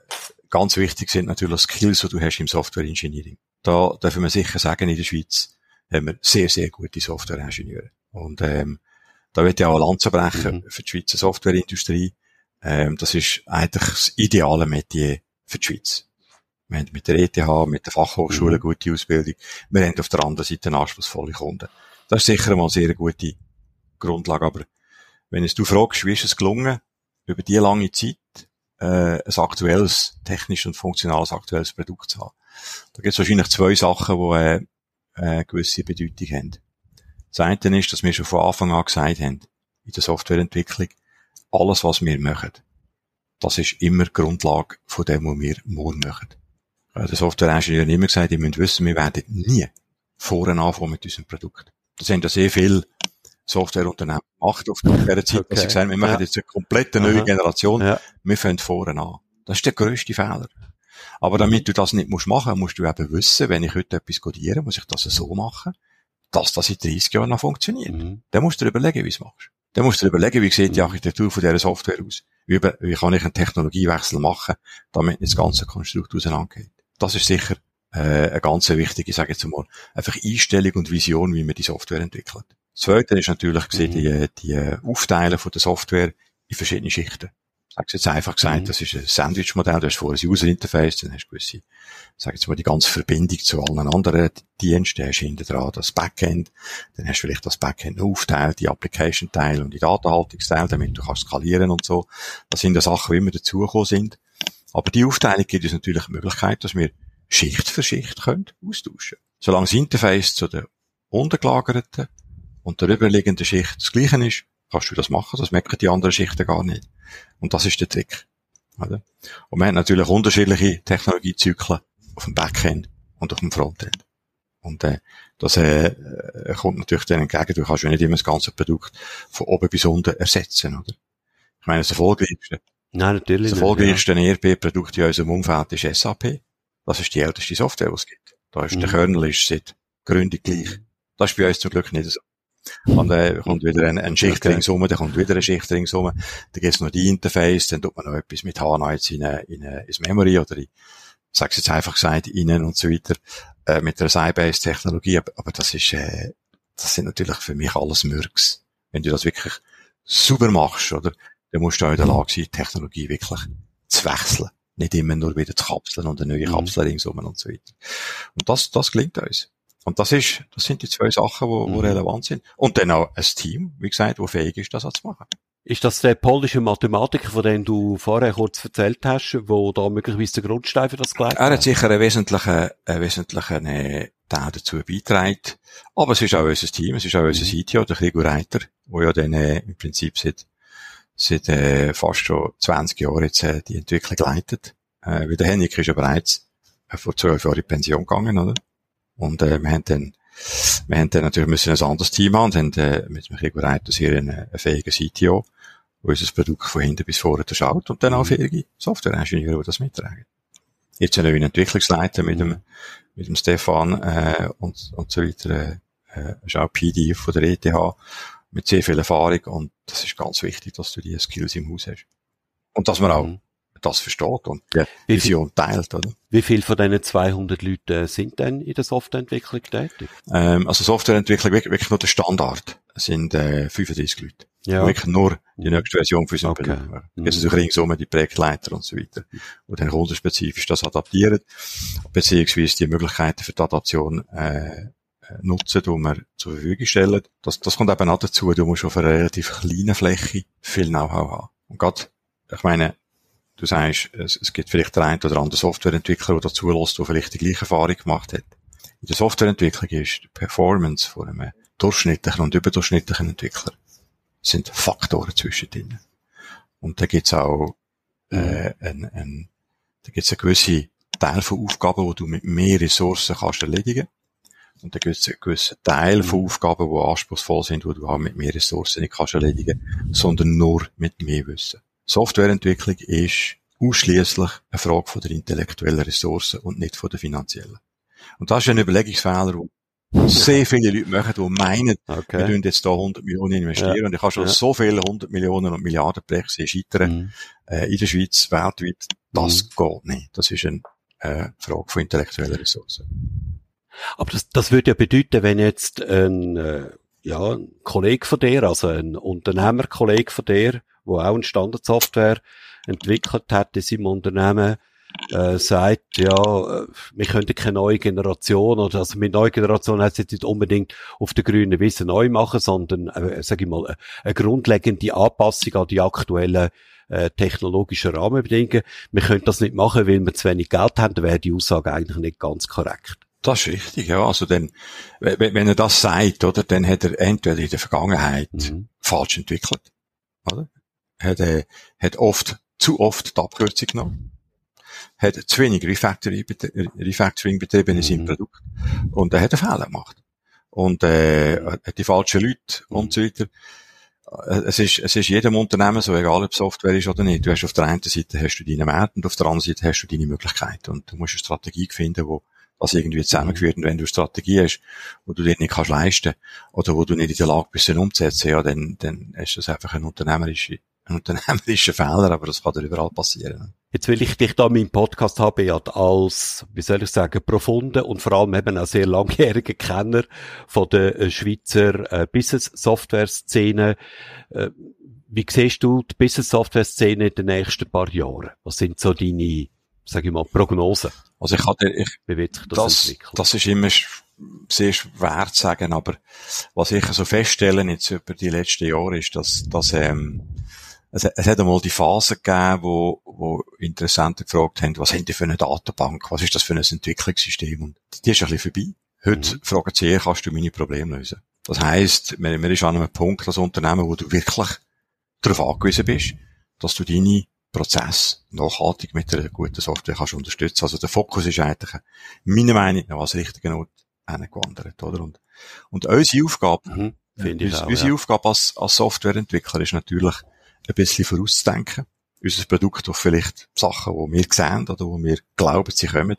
ganz wichtig sind natürlich Skills, die du hast im Software Engineering. Da dürfen wir sicher sagen, in der Schweiz haben wir sehr, sehr gute Software-Ingenieure. Und ähm, da wird ja auch eine Lanze brechen mhm. für die Schweizer Softwareindustrie. Ähm, das ist eigentlich das ideale Metier für die Schweiz. Wir haben mit der E T H, mit der Fachhochschule mhm. eine gute Ausbildung. Wir haben auf der anderen Seite anspruchsvolle Kunden. Das ist sicher mal sehr eine gute Grundlage. Aber wenn es du fragst, wie ist es gelungen, über die lange Zeit äh, ein aktuelles, technisch und funktionales aktuelles Produkt zu haben, da gibt es wahrscheinlich zwei Sachen, die äh, äh, gewisse Bedeutung haben. Das eine ist, dass wir schon von Anfang an gesagt haben, in der Softwareentwicklung, alles, was wir machen, das ist immer die Grundlage von dem, was wir morgen machen. Der Software-Ingenieur hat immer gesagt, ihr müsst wissen, wir werden nie vorne anfangen mit unserem Produkt. Das haben ja sehr viele Softwareunternehmen gemacht auf dieser Zeit, okay. dass sie gesagt haben, wir machen ja. jetzt eine komplette neue Aha. Generation, ja. wir fangen vorne an. Das ist der grösste Fehler. Aber damit du das nicht machen musst, musst du eben wissen, wenn ich heute etwas codiere, muss ich das so machen, dass das in dreißig Jahren noch funktioniert. Mhm. Dann musst du dir überlegen, wie du es machst. Dann musst du dir überlegen, wie sieht die Architektur von dieser Software aus? Wie, wie kann ich einen Technologiewechsel machen, damit nicht das ganze Konstrukt auseinandergeht? Das ist sicher äh, eine ganz wichtige, ich sage jetzt mal, einfach Einstellung und Vision, wie man die Software entwickelt. Das Zweite ist natürlich gesehen, mhm. die, die Aufteilen von der Software in verschiedene Schichten. Ich sage jetzt einfach gesagt, mhm. das ist ein Sandwich-Modell, du hast vorher ein User-Interface, dann hast du gewisse, sag jetzt mal, die ganze Verbindung zu allen anderen Diensten, dann hast du hinten dran das Backend, dann hast du vielleicht das Backend noch aufteilt, die Application-Teil und die Datenhaltungsteil, damit du kannst skalieren und so. Das sind die Sachen, die immer dazugekommen sind. Aber die Aufteilung gibt uns natürlich die Möglichkeit, dass wir Schicht für Schicht können austauschen. Solange das Interface zu der untergelagerten und der überliegenden Schicht das Gleiche ist, kannst du das machen, das merken die anderen Schichten gar nicht. Und das ist der Trick. Oder? Und wir haben natürlich unterschiedliche Technologiezyklen auf dem Backend und auf dem Frontend. Und äh, das äh, kommt natürlich dann entgegen, du kannst ja nicht immer das ganze Produkt von oben bis unten ersetzen, oder? Ich meine, das erfolgreichste, Nein, natürlich das erfolgreichste ja. E R P-Produkt in unserem Umfeld ist S A P. Das ist die älteste Software, die es gibt. Da ist mhm. der Kernel ist seit Gründung gleich. Das ist bei uns zum Glück nicht so. Und dann äh, kommt wieder ein, ein Schicht okay. ringsum, dann kommt wieder ein Schicht ringsum, dann gibt's noch die Interface, dann tut man noch etwas mit H N A jetzt in, in, ins Memory oder in, ich sag's jetzt einfach gesagt, innen und so weiter, äh, mit der Sybase-Technologie, aber, aber das ist, äh, das sind natürlich für mich alles Murks. Wenn du das wirklich super machst, oder, dann musst du auch in der Lage sein, die Technologie wirklich zu wechseln. Nicht immer nur wieder zu kapseln und eine neue mhm. Kapsel ringsum und so weiter. Und das, das gelingt uns. Und das ist, das sind die zwei Sachen, die, die mhm. relevant sind. Und dann auch ein Team, wie gesagt, das fähig ist, das auch zu machen. Ist das der polnische Mathematiker, von dem du vorher kurz erzählt hast, wo da möglicherweise der Grundstein für das gelegt hat? Er hat sicher einen wesentlichen, einen wesentlichen äh, Teil dazu beigetragen. Aber es ist auch unser Team, es ist auch unser C T O, der Gregor Reiter, der ja dann äh, im Prinzip seit, seit äh, fast schon zwanzig Jahren jetzt äh, die Entwicklung leitet. Äh, weil der Henrik ist ja bereits äh, vor zwölf Jahren in Pension gegangen, oder? Und äh, wir haben dann, wir haben dann natürlich müssen ein anderes Team haben und haben äh, mit dem Gregor Reiter hier einen, einen fähigen C T O, der unser Produkt von hinten bis vorne schaut und dann auch fähige Software-Ingenieure, die das mittragen. Jetzt einen neuen Entwicklungsleiter mit dem, mit dem Stefan äh, und, und so weiter. Äh, ist auch P D von der E T H mit sehr viel Erfahrung und das ist ganz wichtig, dass du die Skills im Haus hast. Und dass man auch mhm. das versteht und die Vision teilt, oder? Wie viele von diesen zweihundert Leuten sind denn in der Softwareentwicklung tätig? Ähm, also Softwareentwicklung, wirklich, wirklich nur der Standard, sind äh, fünfunddreissig Leute. Ja. Wirklich nur die nächste Version für unseren okay. Produkt. Mhm. Jetzt natürlich ringsum die Projektleiter und so weiter. Und dann kundenspezifisch das adaptieren, beziehungsweise die Möglichkeiten für die Adaption äh, nutzen, die wir zur Verfügung stellen. Das, das kommt eben auch dazu, du musst auf einer relativ kleinen Fläche viel Know-how haben. Und gerade, ich meine, du sagst, es, es gibt vielleicht der ein oder andere Softwareentwickler, der dazu lässt, der vielleicht die gleiche Erfahrung gemacht hat. In der Softwareentwicklung ist die Performance von einem durchschnittlichen und überdurchschnittlichen Entwickler sind Faktoren zwischendrin. Und da gibt's auch äh, ein, ein, da gibt's einen gewissen Teil von Aufgaben, die du mit mehr Ressourcen kannst erledigen. Und da gibt's einen gewissen Teil von Aufgaben, die anspruchsvoll sind, die du auch mit mehr Ressourcen nicht kannst erledigen, sondern nur mit mehr Wissen. Softwareentwicklung ist ausschliesslich eine Frage von der intellektuellen Ressourcen und nicht von der finanziellen. Und das ist ein Überlegungsfehler, den sehr viele Leute machen, die meinen, okay. wir tun jetzt da hundert Millionen investieren ja. und ich habe schon ja. so viele hundert Millionen und Milliarden Projekte scheitern mhm. äh, in der Schweiz, weltweit. Das mhm. geht nicht. Das ist eine äh, Frage von intellektuellen Ressourcen. Aber das, das würde ja bedeuten, wenn jetzt ein, äh, ja, ein Kollege von dir, also ein Unternehmerkollege von dir, der auch eine Standardsoftware entwickelt hat in seinem Unternehmen, äh, sagt, ja, wir könnten keine neue Generation, oder also mit neuer Generation heißt es nicht unbedingt auf der grünen Wiese neu machen, sondern, äh, sage ich mal, eine, eine grundlegende Anpassung an die aktuellen äh, technologischen Rahmenbedingungen. Wir können das nicht machen, weil wir zu wenig Geld haben, dann wäre die Aussage eigentlich nicht ganz korrekt. Das ist richtig, ja. Also dann, wenn er das sagt, oder, dann hat er entweder in der Vergangenheit mhm. falsch entwickelt, oder? Hat, äh, hat oft, zu oft die Abkürzung genommen. Hat zu wenig Refactoring betrieben in seinem Produkt. Und er hat einen Fehler gemacht. Und, äh, hat die falschen Leute und so weiter. Es ist, es ist jedem Unternehmen so, egal ob Software ist oder nicht. Du hast auf der einen Seite hast du deine Werte und auf der anderen Seite hast du deine Möglichkeiten. Und du musst eine Strategie finden, wo das irgendwie zusammengeführt. Und wenn du eine Strategie hast, wo du dir nicht kannst leisten, oder wo du nicht in der Lage bist, umzusetzen, ja, dann, dann ist das einfach ein unternehmerischer, ein unternehmerischer Fehler, aber das kann dir überall passieren. Jetzt will ich dich da in meinem Podcast haben, Beat, als, wie soll ich sagen, profunde und vor allem eben auch sehr langjährige Kenner von der äh, Schweizer äh, Business-Software-Szene. Äh, wie siehst du die Business-Software-Szene in den nächsten paar Jahren? Was sind so deine, sag ich mal, Prognosen? Also ich hatte, ich, wie wird sich das, das entwickeln? Das ist immer sehr schwer zu sagen, aber was ich so feststelle jetzt über die letzten Jahre ist, dass, dass, ähm, Es, es hat einmal die Phase gegeben, wo, wo Interessenten gefragt haben, was haben die für eine Datenbank? Was ist das für ein Entwicklungssystem? Und die ist ein bisschen vorbei. Heute mhm. fragen sie eher, kannst du meine Probleme lösen? Das heisst, man, man ist an einem Punkt als Unternehmen, wo du wirklich darauf angewiesen bist, dass du deine Prozesse nachhaltig mit einer guten Software kannst unterstützen. Also der Fokus ist eigentlich, meiner Meinung nach, als richtiger Ort hingewandert, oder? Und, und unsere Aufgabe, Mhm, finde ich unsere, auch, unsere ja. Aufgabe als, als Softwareentwickler ist natürlich, ein bisschen vorauszudenken. Unser Produkt auf vielleicht Sachen, die wir sehen oder wo wir glauben, sie kommen,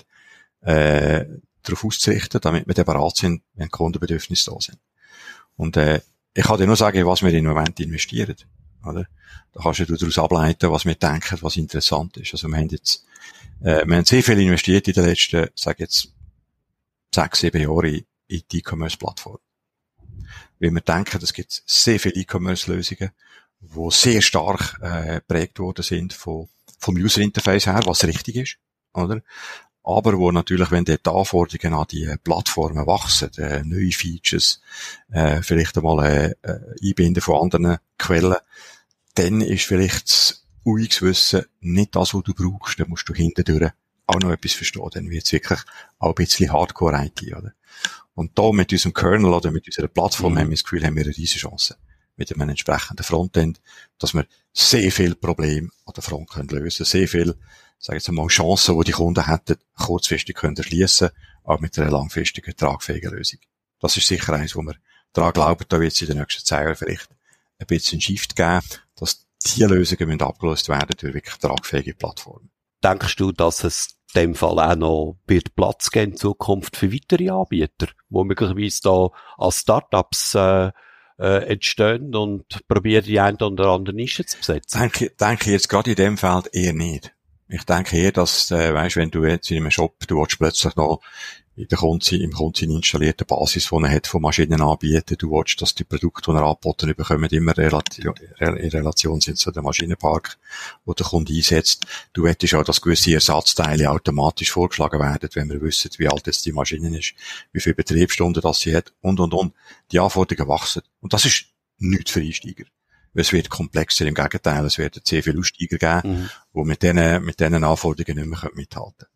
äh, darauf auszurichten, damit wir dann bereit sind, wenn Kundenbedürfnisse da sind. Und, äh, ich kann dir nur sagen, was wir im Moment investieren, oder? Da kannst du daraus ableiten, was wir denken, was interessant ist. Also wir haben jetzt, äh, wir haben sehr viel investiert in den letzten, sag jetzt, sechs, sieben Jahren in, in die E-Commerce-Plattform. Weil wir denken, es gibt sehr viele E-Commerce-Lösungen, die sehr stark, äh, geprägt worden sind von, vom User-Interface her, was richtig ist, oder? Aber wo natürlich, wenn dort die Anforderungen an die Plattformen wachsen, äh, neue Features, äh, vielleicht einmal äh, äh, Einbinden von anderen Quellen, dann ist vielleicht das U X-Wissen nicht das, was du brauchst. Dann musst du hintendurch auch noch etwas verstehen. Dann wird es wirklich auch ein bisschen Hardcore-I T, oder? Und da mit unserem Kernel oder mit unserer Plattform Mhm. haben wir das Gefühl, haben wir eine riesige Chance mit einem entsprechenden Frontend, dass wir sehr viel Probleme an der Front können lösen, sehr viel, sage ich jetzt mal, Chancen, die die Kunden hätten, kurzfristig können erschliessen, auch mit einer langfristigen, tragfähigen Lösung. Das ist sicher eins, wo wir daran glauben, da wird es in den nächsten zehn Jahren vielleicht ein bisschen Shift geben, dass diese Lösungen müssen abgelöst werden durch wirklich tragfähige Plattformen. Denkst du, dass es in dem Fall auch noch wird Platz geben in Zukunft für weitere Anbieter, die möglicherweise da als Startups äh, äh, entstehen und probieren, die eine oder andere Nische zu besetzen? Denke, denke jetzt gerade in dem Feld eher nicht. Ich denke eher, dass, äh, weißt, wenn du jetzt in einem Shop, du willst plötzlich noch in der Kunde, im Kunden installierten Basis, die er hat, von Maschinen anbieten, du willst, dass die Produkte, die er angeboten bekommen, immer Relation, in Relation sind zu dem Maschinenpark, wo der Kunde einsetzt. Du hättest auch, dass gewisse Ersatzteile automatisch vorgeschlagen werden, wenn wir wissen, wie alt jetzt die Maschine ist, wie viele Betriebsstunden das sie hat, und, und, und. Die Anforderungen wachsen. Und das ist nichts für Einsteiger. Es wird komplexer, im Gegenteil, es werden sehr viele Aussteiger geben, Mhm. die mit diesen, mit diesen Anforderungen nicht mehr mithalten können.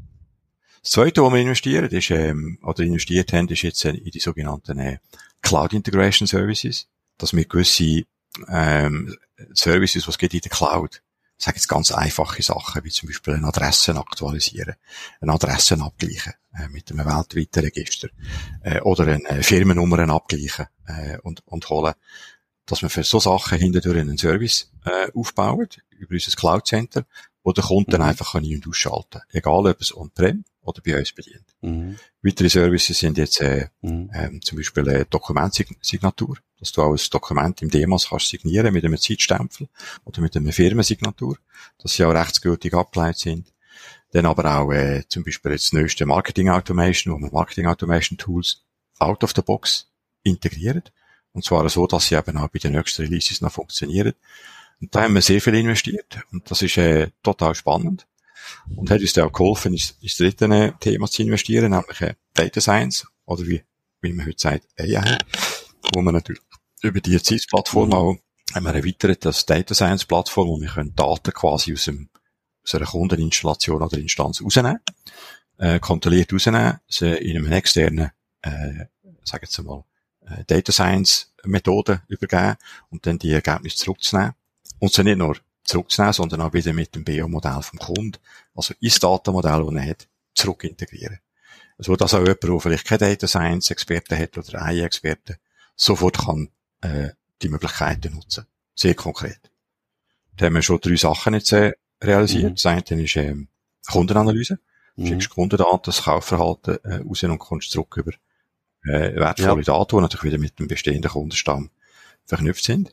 Das Zweite, wo wir investieren, ist, ähm, oder investiert haben, ist jetzt in die sogenannten äh, Cloud Integration Services, dass wir gewisse ähm, Services, was geht in der Cloud, ich sage jetzt ganz einfache Sachen, wie zum Beispiel eine Adressen aktualisieren, eine Adressen abgleichen äh, mit einem weltweiten Register, äh, oder eine Firmennummer abgleichen äh, und, und holen, dass wir für so Sachen hinterher einen Service äh, aufbauen, über unser Cloud Center, wo der Kunde dann Mhm. einfach ein- und ausschalten kann. Egal, ob es on-prem oder bei uns bedient. Mhm. Weitere Services sind jetzt äh, Mhm. ähm, zum Beispiel eine Dokumentsignatur, dass du auch ein Dokument im D M A S kannst signieren mit einem Zeitstempel oder mit einer Firmensignatur, dass sie auch rechtsgültig abgeleitet sind. Dann aber auch äh, zum Beispiel jetzt das neueste Marketing Automation, wo wir Marketing Automation Tools out of the box integrieren. Und zwar so, dass sie eben auch bei den nächsten Releases noch funktionieren. Und da haben wir sehr viel investiert. Und das ist äh, total spannend. Und hat uns dann auch geholfen, ins, ins dritte äh, Thema zu investieren, nämlich äh, Data Science, oder wie, wie man heute sagt, A I, wo man natürlich über die Z I S-Plattform Mhm. auch haben wir erweitert, das Data Science-Plattform, wo wir können Daten quasi aus, dem, aus einer Kundeninstallation oder Instanz rausnehmen, äh, kontrolliert rausnehmen, sie in einem externen, äh, sag jetzt einmal, äh, Data Science Methode übergeben und dann die Ergebnisse zurückzunehmen. Und sie nicht nur zurückzunehmen, sondern auch wieder mit dem B O-Modell vom Kunden, also ins Datenmodell, das er hat, zurück integrieren. So dass auch jemand, der vielleicht keine Data Science Experte hat oder A I-Experte, sofort kann, äh, die Möglichkeiten nutzen. Sehr konkret. Da haben wir schon drei Sachen jetzt, äh, realisiert. Mhm. Das eine ist, ähm, Kundenanalyse. Du Mhm. schickst Kundendaten, das Kaufverhalten, äh, raus und kommst zurück über, äh, wertvolle Ja. Daten, die natürlich wieder mit dem bestehenden Kundenstamm verknüpft sind.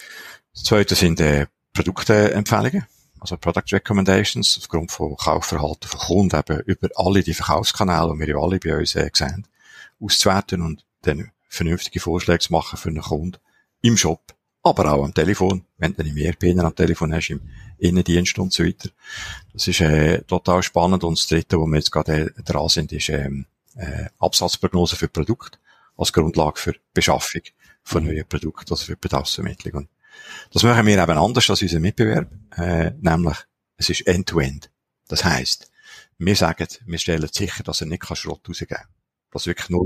Das zweite sind, äh, Produktempfehlungen, also Product Recommendations, aufgrund von Kaufverhalten von Kunden, eben über alle die Verkaufskanäle, die wir ja alle bei uns äh, sehen, auszuwerten und dann vernünftige Vorschläge zu machen für einen Kunden im Shop, aber auch am Telefon, wenn du einen E R P am Telefon hast, im Innendienst und so weiter. Das ist äh, total spannend. Und das Dritte, wo wir jetzt gerade äh, dran sind, ist ähm, äh, Absatzprognose für Produkte als Grundlage für Beschaffung von Mhm. neuen Produkten, also für Bedarfsvermittlung. Und das machen wir eben anders als unser Mitbewerb, äh, nämlich es ist End-to-End. Das heisst, wir sagen, wir stellen sicher, dass er nicht Schrott rausgeben kann. Dass wirklich nur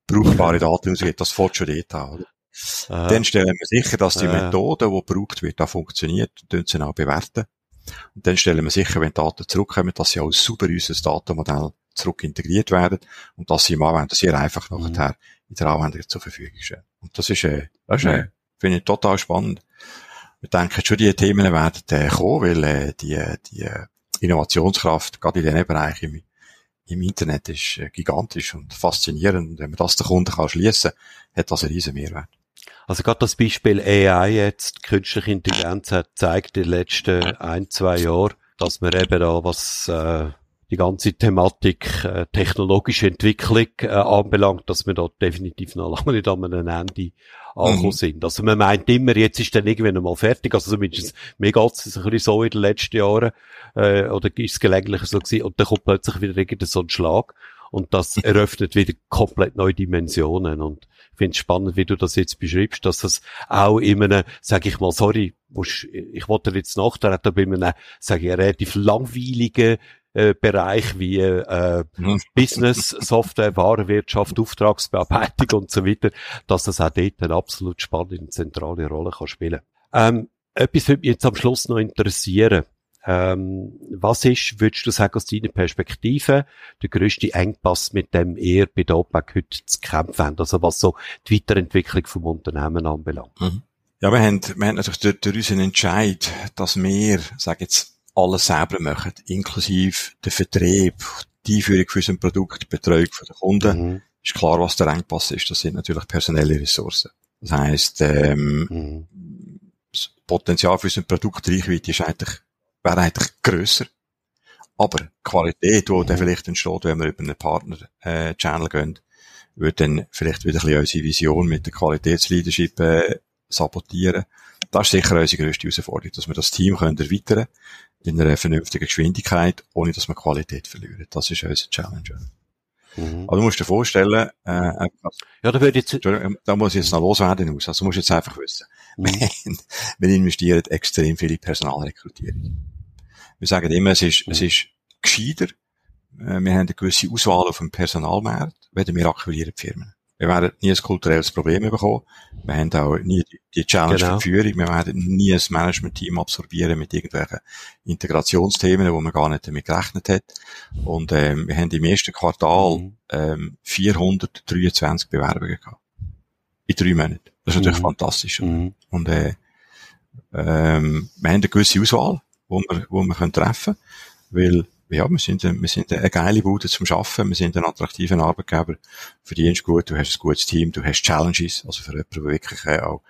brauchbare Daten rausgeht, das fällt schon dort an, oder? Aha. Dann stellen wir sicher, dass die Aha. Methode, die gebraucht wird, auch funktioniert, und sie auch bewerten. Und dann stellen wir sicher, wenn Daten zurückkommen, dass sie auch super in unser Datenmodell zurück integriert werden und dass sie im Anwender sehr einfach mhm. nachher in der Anwendung zur Verfügung stehen. Und das ist, äh, das ist, äh, finde ich total spannend. Wir denken schon, die Themen werden äh, kommen, weil äh, die, die Innovationskraft, gerade in diesen Bereichen im, im Internet, ist äh, gigantisch und faszinierend. Und wenn man das den Kunden kann schliessen kann, hat das einen riesen Mehrwert. Also gerade das Beispiel A I jetzt, künstliche Intelligenz, hat gezeigt in den letzten ein, zwei Jahren, dass man eben da, was äh, die ganze Thematik äh, technologische Entwicklung äh, anbelangt, dass wir da definitiv noch lange nicht an einem Ende angekommen mhm. sind. Also man meint immer, jetzt ist dann irgendwann mal fertig, also zumindest mir geht es ein bisschen so in den letzten Jahren, äh, oder ist es gelegentlich so gewesen, und dann kommt plötzlich wieder irgendein so ein Schlag und das eröffnet wieder komplett neue Dimensionen und ich finde es spannend, wie du das jetzt beschreibst, dass das auch in einem, sage ich mal, sorry, musst, ich wollte jetzt nachtreten, bei einem, sage ich, relativ langweiligen äh, Bereich wie äh, mhm. Business, Software, Warenwirtschaft, Auftragsbearbeitung und so weiter, dass das auch dort eine absolut spannende, zentrale Rolle kann spielen. Ähm, etwas würde mich jetzt am Schluss noch interessieren. Ähm, was ist, würdest du sagen, aus deiner Perspektive, der grösste Engpass, mit dem ihr bei der O P E C heute zu kämpfen habt? Also was so die Weiterentwicklung vom Unternehmen anbelangt. Mhm. Ja, wir haben, wir haben natürlich durch, durch unseren Entscheid, dass wir, sag jetzt, alles selber machen, inklusive der Vertrieb, die Einführung für unser Produkt, die Betreuung der Kunden, mhm. ist klar, was der Engpass ist. Das sind natürlich personelle Ressourcen. Das heisst, ähm, mhm. das Potenzial für unser Produkt, die Reichweite ist eigentlich wäre eigentlich grösser. Aber die Qualität, die mhm. dann vielleicht entsteht, wenn wir über einen Partner-Channel äh, gehen, würde dann vielleicht wieder ein bisschen unsere Vision mit der Qualitätsleadership äh, sabotieren. Das ist sicher unsere grösste Herausforderung, dass wir das Team können erweitern in einer vernünftigen Geschwindigkeit, ohne dass wir Qualität verlieren. Das ist unser Challenge. Mhm. Aber du musst dir vorstellen, äh, ja, da würde jetzt, da muss ich jetzt noch loswerden aus. Also du musst jetzt einfach wissen, mhm. wir, wir investieren extrem viel in Personalrekrutierung. Wir sagen immer, es ist, mhm. es ist gescheiter. Wir haben eine gewisse Auswahl auf dem Personalmarkt, wenn wir akquirieren die Firmen. Wir werden nie ein kulturelles Problem bekommen. Wir haben auch nie die Challenge genau. für die Führung. Wir werden nie ein Management-Team absorbieren mit irgendwelchen Integrationsthemen, wo man gar nicht damit gerechnet hat. Und ähm, wir haben im ersten Quartal mhm. ähm, vierhundertdreiundzwanzig Bewerbungen gehabt. In drei Monaten. Das ist natürlich mhm. fantastisch. Mhm. Und äh, ähm, wir haben eine gewisse Auswahl, wo wir, wo wir können treffen können, weil ja, wir sind, wir sind eine geile Bude zum Arbeiten, wir sind ein attraktiver Arbeitgeber, verdienst gut, du hast ein gutes Team, du hast Challenges, also für jemanden, der wirklich äh, auch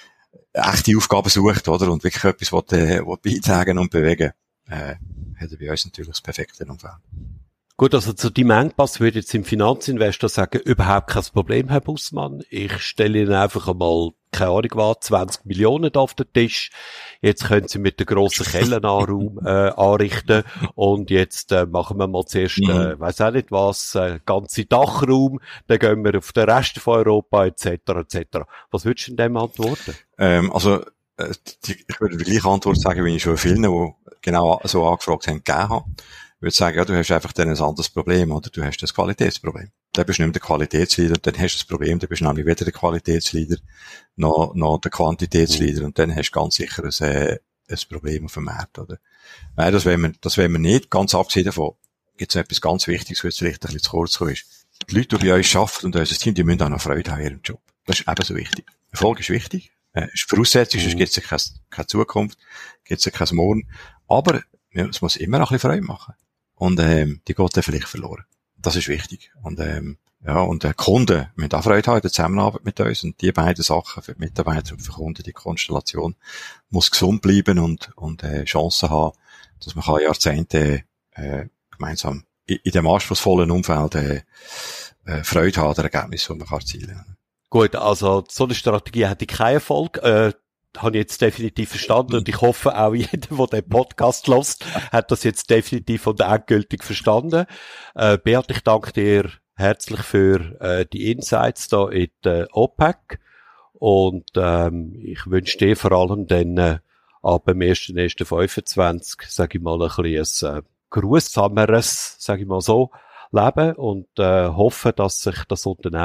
echte Aufgaben sucht, oder, und wirklich etwas will, äh, will beitragen und bewegen, äh, hat er bei uns natürlich das perfekte Umfeld. Gut, also zu deinem Engpass würde jetzt im Finanzinvestor sagen, überhaupt kein Problem, Herr Bussmann. Ich stelle Ihnen einfach einmal, keine Ahnung was, zwanzig Millionen auf den Tisch. Jetzt können Sie mit der grossen Kellenanraum äh, anrichten und jetzt äh, machen wir mal zuerst, äh, weiss auch nicht was, äh, ganze Dachraum, dann gehen wir auf den Rest von Europa et cetera et cetera. Was würdest du denn dem antworten? Ähm, also äh, die, ich würde die gleiche Antwort sagen, wie ich schon vielen, die genau so angefragt haben, gegeben habe. Ich würde sagen, ja, du hast einfach dann ein anderes Problem, oder? Du hast das Qualitätsproblem. Dann bist du nicht mehr der Qualitätsleader, dann hast du das Problem, dann bist du nämlich weder der Qualitätsleader, noch, noch der Quantitätsleader, mhm. und dann hast du ganz sicher ein, äh, ein Problem auf dem Markt, oder? Nein, das wollen wir, das wollen wir nicht. Ganz abgesehen davon gibt es etwas ganz Wichtiges, was vielleicht ein bisschen zu kurz gekommen ist. Die Leute, die bei uns arbeiten und unser Team, die müssen auch noch Freude haben an ihrem Job. Das ist ebenso wichtig. Erfolg ist wichtig, äh, ist Voraussetzung, sonst gibt es keine, keine Zukunft, gibt es kein Morgen. Aber ja, es muss immer noch ein bisschen Freude machen. Und ähm, die geht dann vielleicht verloren. Das ist wichtig. Und ähm, ja, und der äh, Kunden müssen auch Freude haben in der Zusammenarbeit mit uns. Und die beiden Sachen für die Mitarbeiter und für die Kunden, die Konstellation, muss gesund bleiben und und äh, Chancen haben, dass man kann Jahrzehnte äh, gemeinsam in, in dem anspruchsvollen Umfeld äh, äh, Freude haben an den Ergebnissen, die man kann erzielen kann. Gut, also so eine Strategie hätte keinen Erfolg. Äh habe ich jetzt definitiv verstanden und ich hoffe auch jeder, der den Podcast hört, hat das jetzt definitiv und endgültig verstanden. Äh, Beat, ich danke dir herzlich für äh, die Insights da in der O P E C und ähm, ich wünsche dir vor allem dann äh, ab dem ersten ersten fünfundzwanzig, sage ich mal, ein bisschen ein äh, geruhsameres, sage ich mal so, Leben und äh, hoffe, dass sich das Unternehmen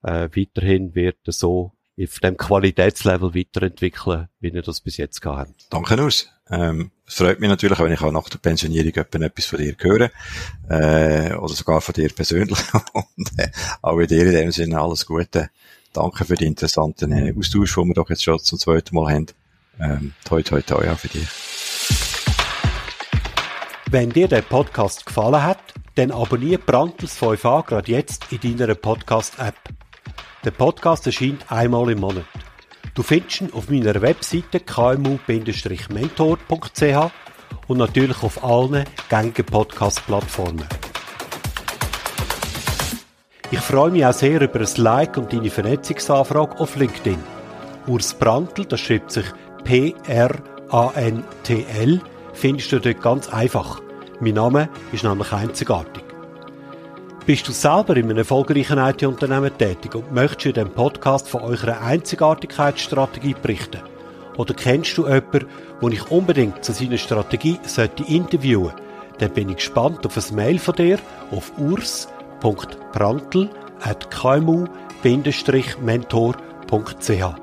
äh, weiterhin wird so auf dem Qualitätslevel weiterentwickeln, wie ihr das bis jetzt gehabt habt. Danke, Urs. Ähm, es freut mich natürlich, wenn ich auch nach der Pensionierung etwas von dir höre, äh, oder sogar von dir persönlich. Und äh, auch bei dir in dem Sinne alles Gute. Danke für den interessanten äh, Austausch, den wir doch jetzt schon zum zweiten Mal haben. Ähm, toi, toi, toi, auch für dich. Wenn dir der Podcast gefallen hat, dann abonniere Brandtels fünf a gerade jetzt in deiner Podcast-App. Der Podcast erscheint einmal im Monat. Du findest ihn auf meiner Webseite k m u Bindestrich mentor punkt c h und natürlich auf allen gängigen Podcast-Plattformen. Ich freue mich auch sehr über ein Like und deine Vernetzungsanfrage auf LinkedIn. Urs Brandtl, das schreibt sich P R A N T L, findest du dort ganz einfach. Mein Name ist nämlich einzigartig. Bist du selber in einem erfolgreichen I T-Unternehmen tätig und möchtest in diesem Podcast von eurer Einzigartigkeitsstrategie berichten? Oder kennst du jemanden, den ich unbedingt zu seiner Strategie sollte interviewen sollte? Dann bin ich gespannt auf ein Mail von dir auf urs punkt brandtl at k m u Bindestrich mentor punkt c h.